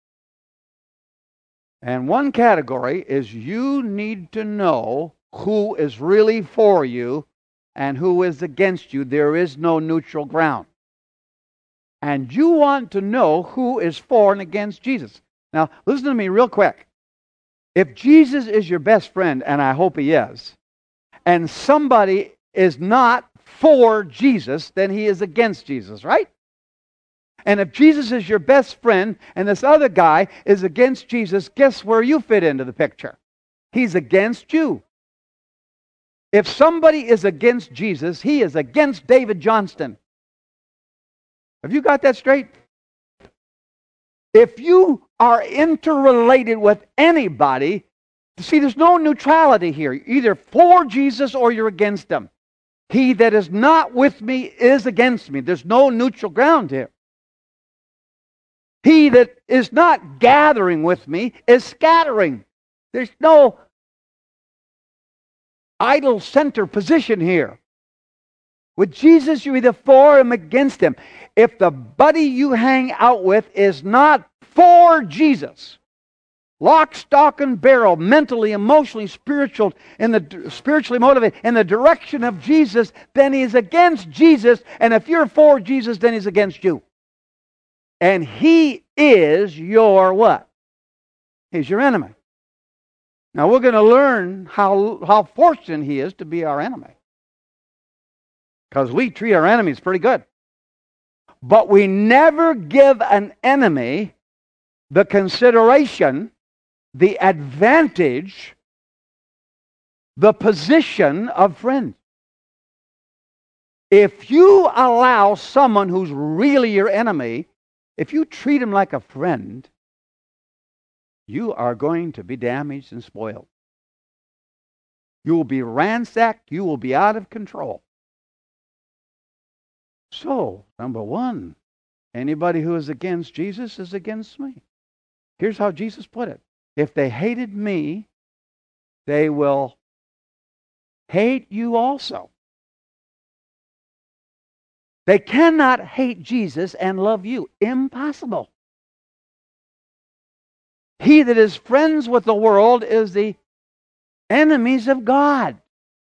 And one category is you need to know who is really for you and who is against you. There is no neutral ground. And you want to know who is for and against Jesus. Now, listen to me real quick. If Jesus is your best friend, and I hope he is, and somebody is not for Jesus, then he is against Jesus, right? And if Jesus is your best friend and this other guy is against Jesus, guess where you fit into the picture? He's against you. If somebody is against Jesus, he is against David Johnston. Have you got that straight? If you are interrelated with anybody, see, there's no neutrality here. You're either for Jesus or you're against him. He that is not with me is against me. There's no neutral ground here. He that is not gathering with me is scattering. There's no idle center position here. With Jesus, you're either for him or against him. If the buddy you hang out with is not for Jesus, lock, stock, and barrel, mentally, emotionally, spiritual, in the spiritually motivated, in the direction of Jesus, then he's against Jesus. And if you're for Jesus, then he's against you. And he is your what? He's your enemy. Now we're going to learn how, how fortunate he is to be our enemy. Because we treat our enemies pretty good. But we never give an enemy the consideration, the advantage, the position of friend. If you allow someone who's really your enemy, if you treat him like a friend, you are going to be damaged and spoiled. You will be ransacked. You will be out of control. So, number one, anybody who is against Jesus is against me. Here's how Jesus put it. If they hated me, they will hate you also. They cannot hate Jesus and love you. Impossible. He that is friends with the world is the enemies of God.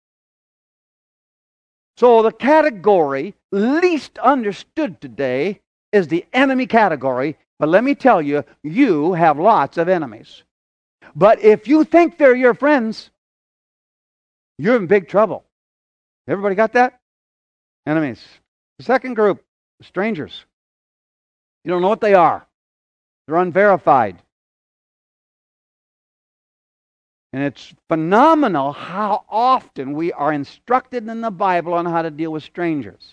So the category least understood today is the enemy category. But let me tell you, you have lots of enemies. But if you think they're your friends, you're in big trouble. Everybody got that? Enemies. The second group, strangers. You don't know what they are. They're unverified. And it's phenomenal how often we are instructed in the Bible on how to deal with strangers.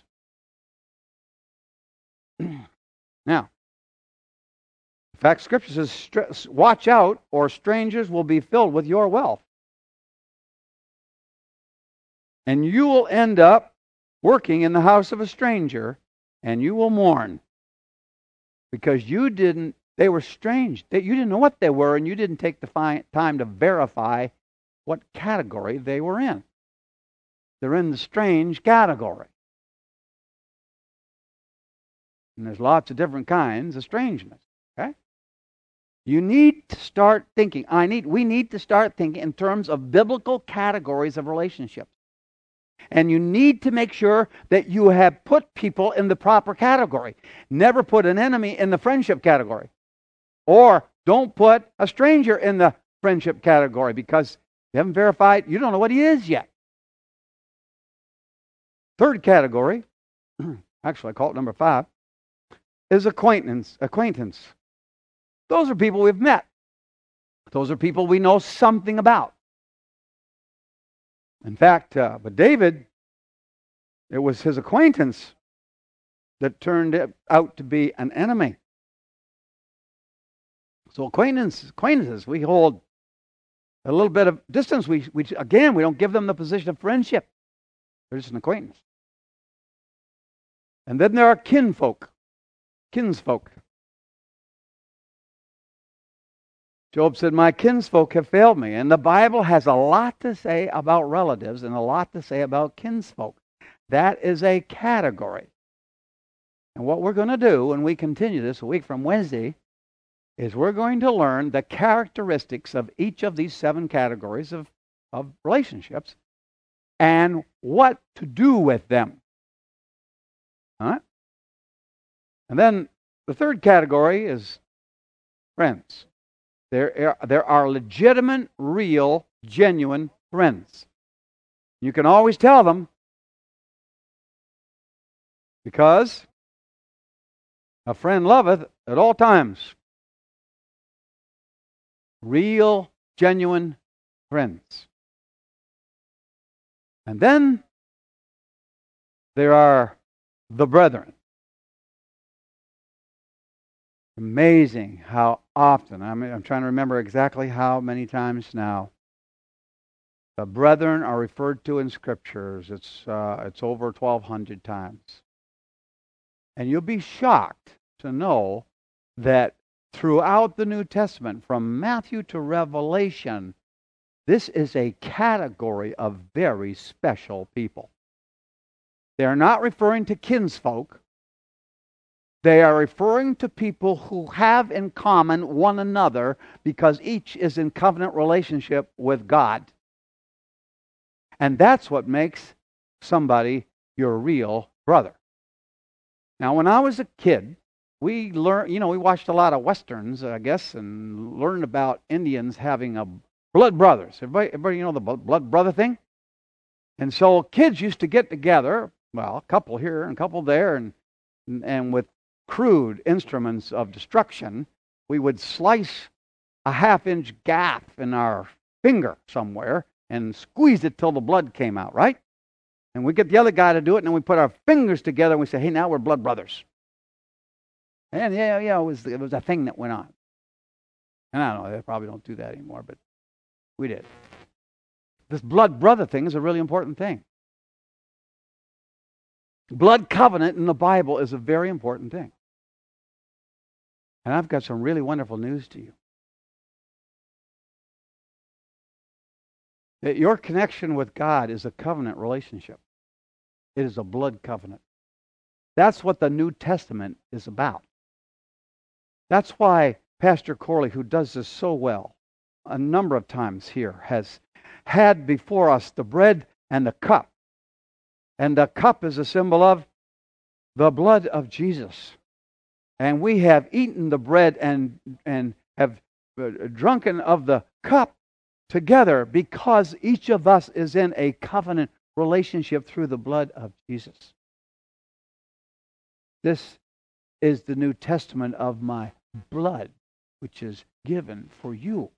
Now, in fact, Scripture says, watch out, or strangers will be filled with your wealth. And you will end up working in the house of a stranger, and you will mourn. Because you didn't, they were strange. They, you didn't know what they were, and you didn't take the fi- time to verify what category they were in. They're in the strange category. And there's lots of different kinds of strangeness. Okay? You need to start thinking. I need. We need to start thinking in terms of biblical categories of relationships. And you need to make sure that you have put people in the proper category. Never put an enemy in the friendship category. Or don't put a stranger in the friendship category because you haven't verified, you don't know what he is yet. Third category, actually I call it number five, is acquaintance. Acquaintance. Those are people we've met. Those are people we know something about. In fact, uh, but David, it was his acquaintance that turned out to be an enemy. So acquaintances, acquaintances, we hold a little bit of distance. We, we again, we don't give them the position of friendship. They're just an acquaintance. And then there are kinfolk, kinsfolk. Job said, my kinsfolk have failed me. And the Bible has a lot to say about relatives and a lot to say about kinsfolk. That is a category. And what we're going to do when we continue this a week from Wednesday is we're going to learn the characteristics of each of these seven categories of, of relationships and what to do with them. All right? And then the third category is friends. There are, there are legitimate, real, genuine friends. You can always tell them because a friend loveth at all times. Real, genuine friends. And then there are the brethren. Amazing how often, I mean, I'm trying to remember exactly how many times now, the brethren are referred to in Scriptures. It's, uh, it's over twelve hundred times. And you'll be shocked to know that throughout the New Testament, from Matthew to Revelation, this is a category of very special people. They are not referring to kinsfolk. They are referring to people who have in common one another because each is in covenant relationship with God. And that's what makes somebody your real brother. Now, when I was a kid, we learned, you know, we watched a lot of Westerns, I guess, and learned about Indians having a blood brothers. Everybody, everybody you know the blood brother thing? And so kids used to get together, well, a couple here and a couple there, and and with crude instruments of destruction, we would slice a half-inch gap in our finger somewhere and squeeze it till the blood came out, right? And we get the other guy to do it, and then we put our fingers together and we say, hey, now we're blood brothers. And yeah, yeah, it was, it was a thing that went on. And I don't know, they probably don't do that anymore, but we did. This blood brother thing is a really important thing. Blood covenant in the Bible is a very important thing. And I've got some really wonderful news to you. That your connection with God is a covenant relationship. It is a blood covenant. That's what the New Testament is about. That's why Pastor Corley, who does this so well, a number of times here, has had before us the bread and the cup. And the cup is a symbol of the blood of Jesus. And we have eaten the bread and, and have drunken of the cup together because each of us is in a covenant relationship through the blood of Jesus. This is the New Testament of my blood, which is given for you.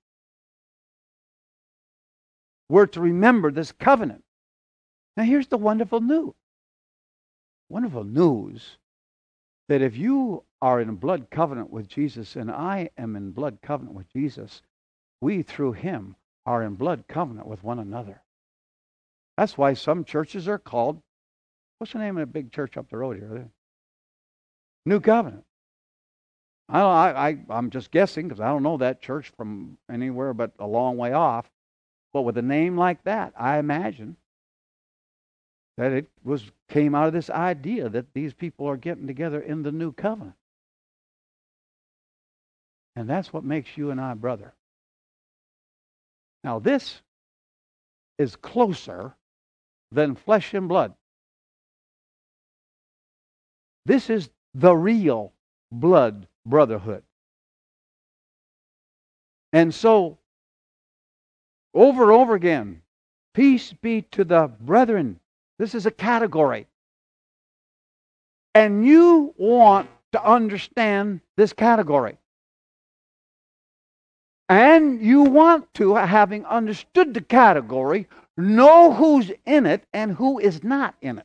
We're to remember this covenant. Now here's the wonderful news. Wonderful news that if you are in blood covenant with Jesus and I am in blood covenant with Jesus, we through Him are in blood covenant with one another. That's why some churches are called, what's the name of the big church up the road here? New Covenant. I, I, I, I'm just guessing because I don't know that church from anywhere but a long way off. But with a name like that, I imagine that it was came out of this idea that these people are getting together in the New Covenant. And that's what makes you and I brother. Now this is closer than flesh and blood. This is the real blood brotherhood. And so, over and over again, peace be to the brethren. This is a category. And you want to understand this category. And you want to, having understood the category, know who's in it and who is not in it.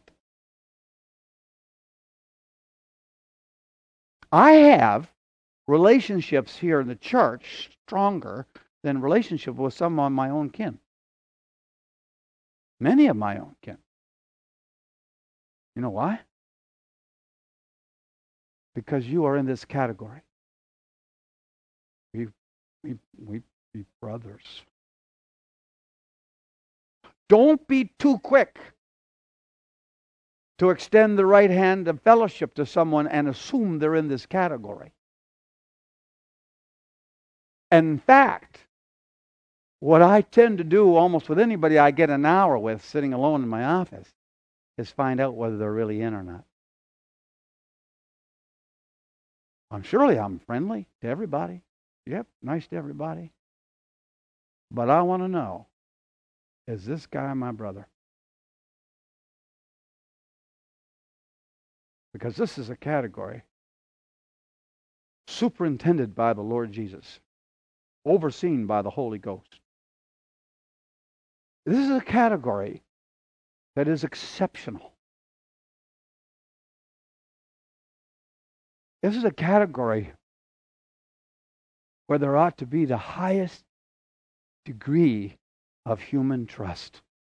I have relationships here in the church stronger than relationship with some of my own kin. Many of my own kin. You know why? Because you are in this category. We, we, we be brothers. Don't be too quick to extend the right hand of fellowship to someone and assume they're in this category. In fact, what I tend to do almost with anybody I get an hour with sitting alone in my office is find out whether they're really in or not. I'm surely I'm friendly to everybody. Yep, nice to everybody. But I want to know, is this guy my brother? Because this is a category superintended by the Lord Jesus, overseen by the Holy Ghost. This is a category that is exceptional. This is a category where there ought to be the highest degree of human trust.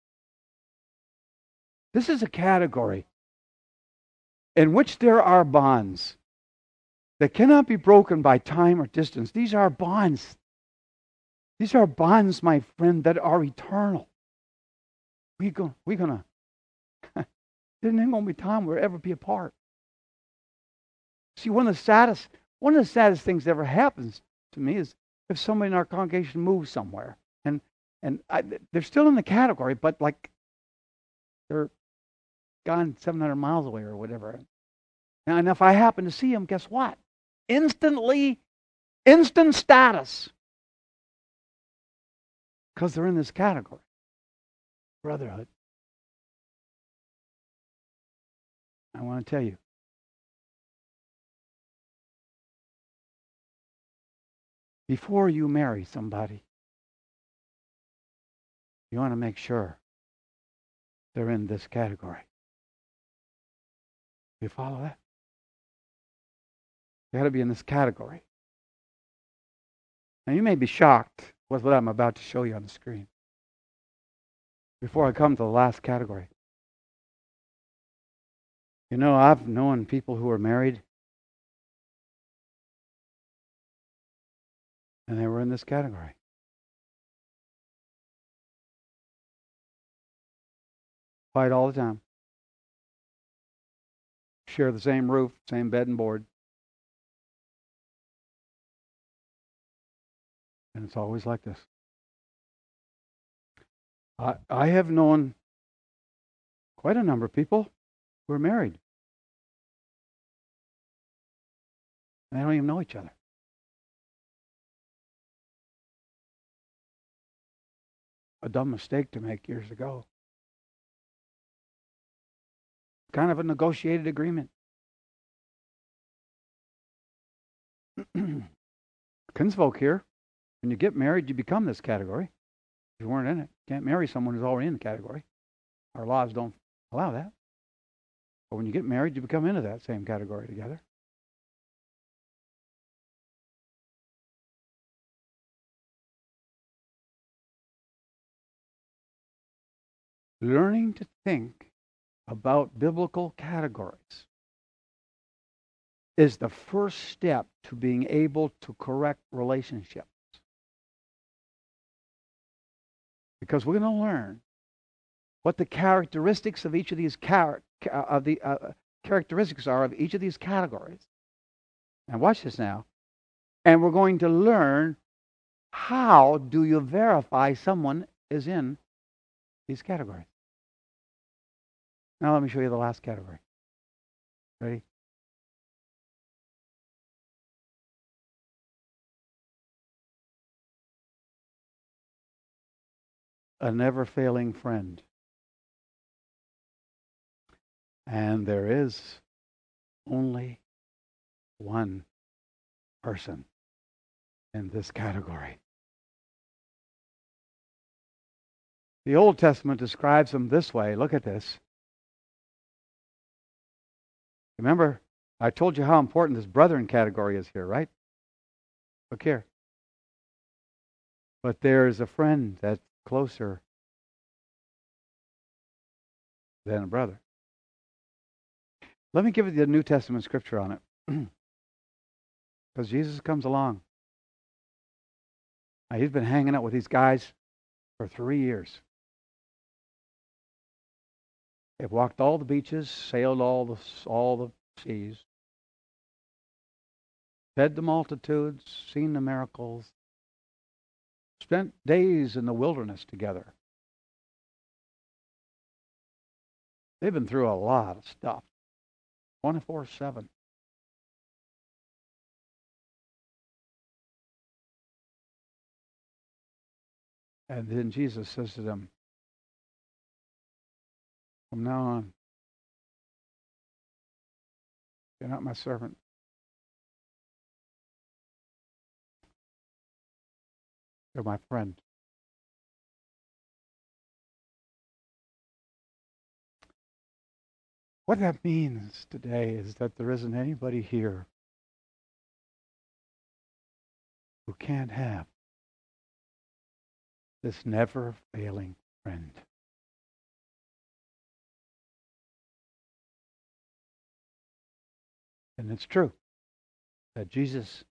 This is a category in which there are bonds that cannot be broken by time or distance. These are bonds. These are bonds, my friend, that are eternal. We go, we're gonna. There ain't gonna be time we'll ever be apart. See, one of the saddest, one of the saddest things that ever happens to me is if somebody in our congregation moves somewhere, and and I, they're still in the category, but like they're gone seven hundred miles away or whatever. Now, and if I happen to see them, guess what? Instantly, instant status, because they're in this category. Brotherhood. I want to tell you. Before you marry somebody, you want to make sure they're in this category. You follow that? They got to be in this category. Now, you may be shocked with what I'm about to show you on the screen. Before I come to the last category. You know, I've known people who are married and they were in this category. Fight all the time. Share the same roof, same bed and board. And it's always like this. I, I have known quite a number of people who are married. And they don't even know each other. A dumb mistake to make years ago. Kind of a negotiated agreement. Kinsfolk here, when you get married, you become this category. If you weren't in it, you can't marry someone who's already in the category. Our laws don't allow that. But when you get married, you become into that same category together. Learning to think about biblical categories is the first step to being able to correct relationships. Because we're going to learn what the characteristics of each of these char- of the uh, characteristics are of each of these categories. And watch this now. And we're going to learn how do you verify someone is in these categories. Now let me show you the last category. Ready? A never-failing friend. And there is only one person in this category. The Old Testament describes them this way. Look at this. Remember, I told you how important this brethren category is here, right? Look here. But there's a friend that's closer than a brother. Let me give you the New Testament scripture on it. Because Jesus comes along. Now, he's been hanging out with these guys for three years. They've walked all the beaches, sailed all the all the seas, fed the multitudes, seen the miracles, spent days in the wilderness together. They've been through a lot of stuff, twenty-four seven. And then Jesus says to them, from now on, you're not my servant. You're my friend. What that means today is that there isn't anybody here who can't have this never-failing friend. And it's true that Jesus,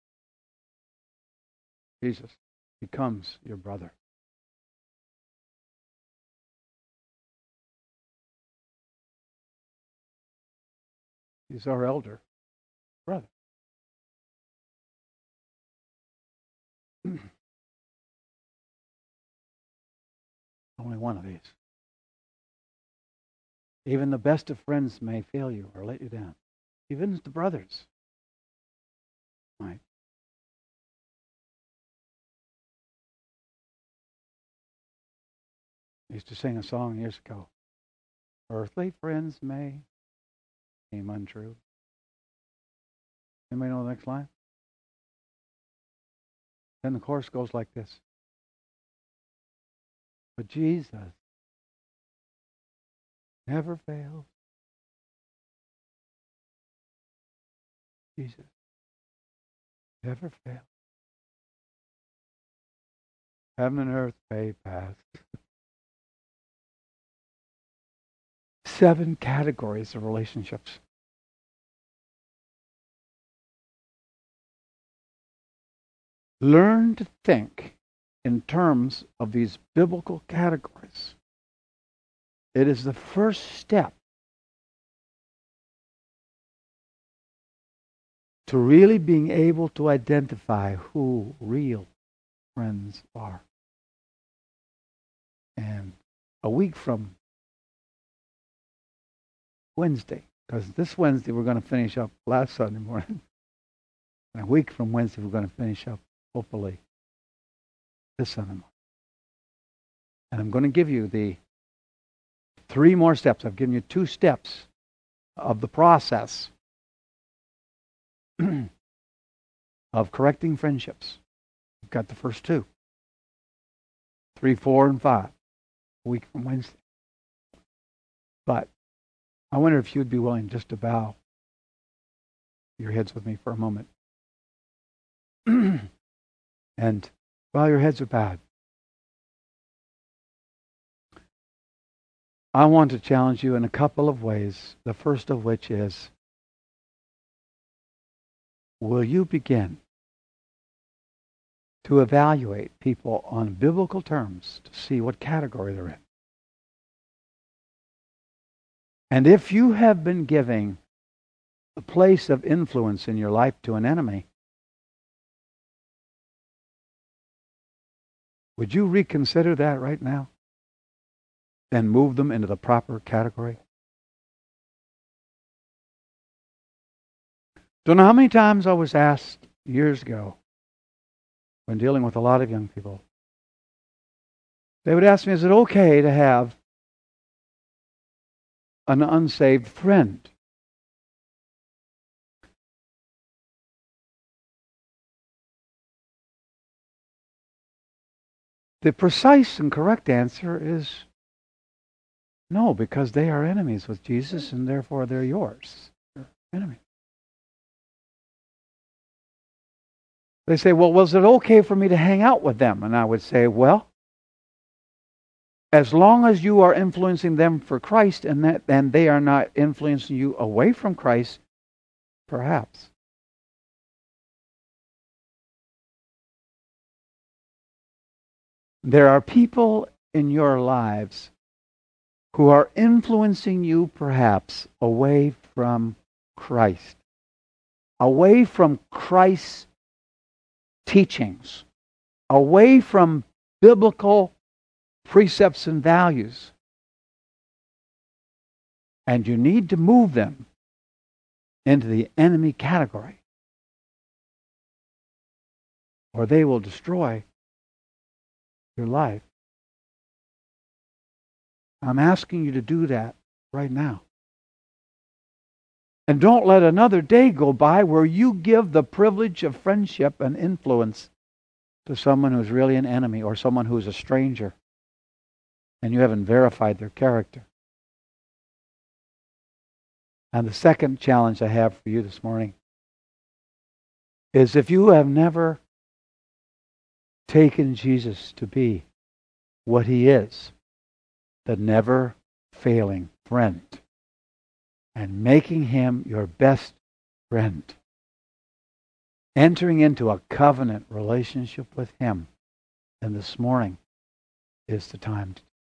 Jesus becomes your brother. He's our elder brother. Only one of these. Even the best of friends may fail you or let you down. Even the brothers might. I used to sing a song years ago. Earthly friends may seem untrue. Anybody know the next line? Then the chorus goes like this. But Jesus never fails. Jesus never fails. Heaven and earth may pass. Seven categories of relationships. Learn to think in terms of these biblical categories. It is the first step to really being able to identify who real friends are. And a week from Wednesday, because this Wednesday we're going to finish up last Sunday morning. And a week from Wednesday we're going to finish up, hopefully, this Sunday morning. And I'm going to give you the three more steps. I've given you two steps of the process of correcting friendships. You've got the first two. Three, four, and five. A week from Wednesday. But I wonder if you'd be willing just to bow your heads with me for a moment. And while your heads are bowed, I want to challenge you in a couple of ways. The first of which is, will you begin to evaluate people on biblical terms to see what category they're in? And if you have been giving a place of influence in your life to an enemy, would you reconsider that right now? And move them into the proper category? Don't know how many times I was asked years ago when dealing with a lot of young people. They would ask me, is it okay to have an unsaved friend? The precise and correct answer is no, because they are enemies with Jesus and therefore they're yours. They're enemies. They say, well, was it okay for me to hang out with them? And I would say, well, as long as you are influencing them for Christ and that and they are not influencing you away from Christ, perhaps. There are people in your lives who are influencing you perhaps away from Christ, away from Christ's teachings, away from biblical precepts and values. And you need to move them into the enemy category, or they will destroy your life. I'm asking you to do that right now. And don't let another day go by where you give the privilege of friendship and influence to someone who's really an enemy or someone who's a stranger and you haven't verified their character. And the second challenge I have for you this morning is, if you have never taken Jesus to be what he is, the never failing friend, and making him your best friend, entering into a covenant relationship with him, then this morning is the time to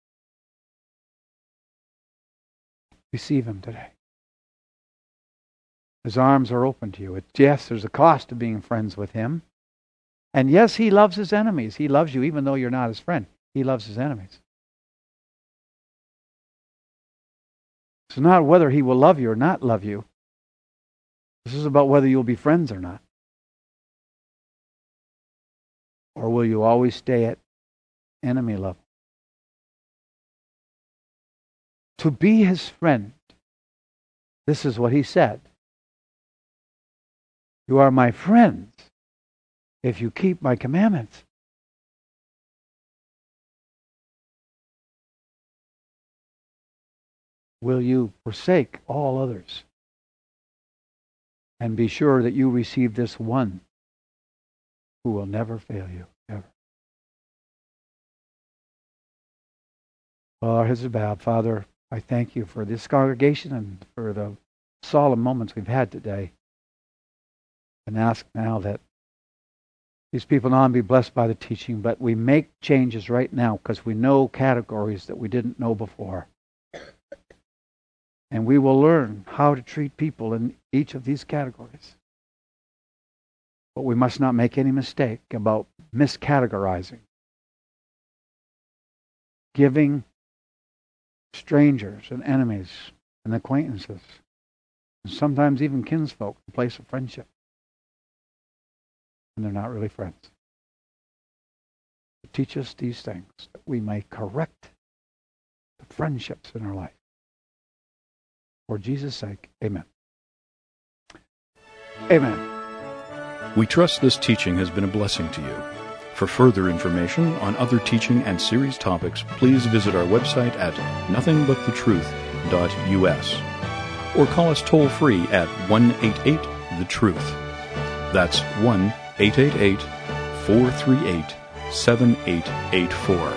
receive him today. His arms are open to you. It, yes, there's a cost to being friends with him. And yes, he loves his enemies. He loves you even though you're not his friend. He loves his enemies. It's not whether he will love you or not love you. This is about whether you'll be friends or not. Or will you always stay at enemy level? To be his friend, this is what he said. You are my friends if you keep my commandments. Will you forsake all others and be sure that you receive this one who will never fail you, ever? Well, our heads are bowed. Father, I thank you for this congregation and for the solemn moments we've had today. And ask now that these people not only be blessed by the teaching, but we make changes right now because we know categories that we didn't know before. And we will learn how to treat people in each of these categories. But we must not make any mistake about miscategorizing. Giving strangers and enemies and acquaintances, and sometimes even kinsfolk, a place of friendship. And they're not really friends. Teach us these things that we may correct the friendships in our life. For Jesus' sake, amen. Amen. We trust this teaching has been a blessing to you. For further information on other teaching and series topics, please visit our website at nothing but the truth dot U S or call us toll-free at one eight eight the truth. That's one eight eight eight, four three eight, seven eight eight four.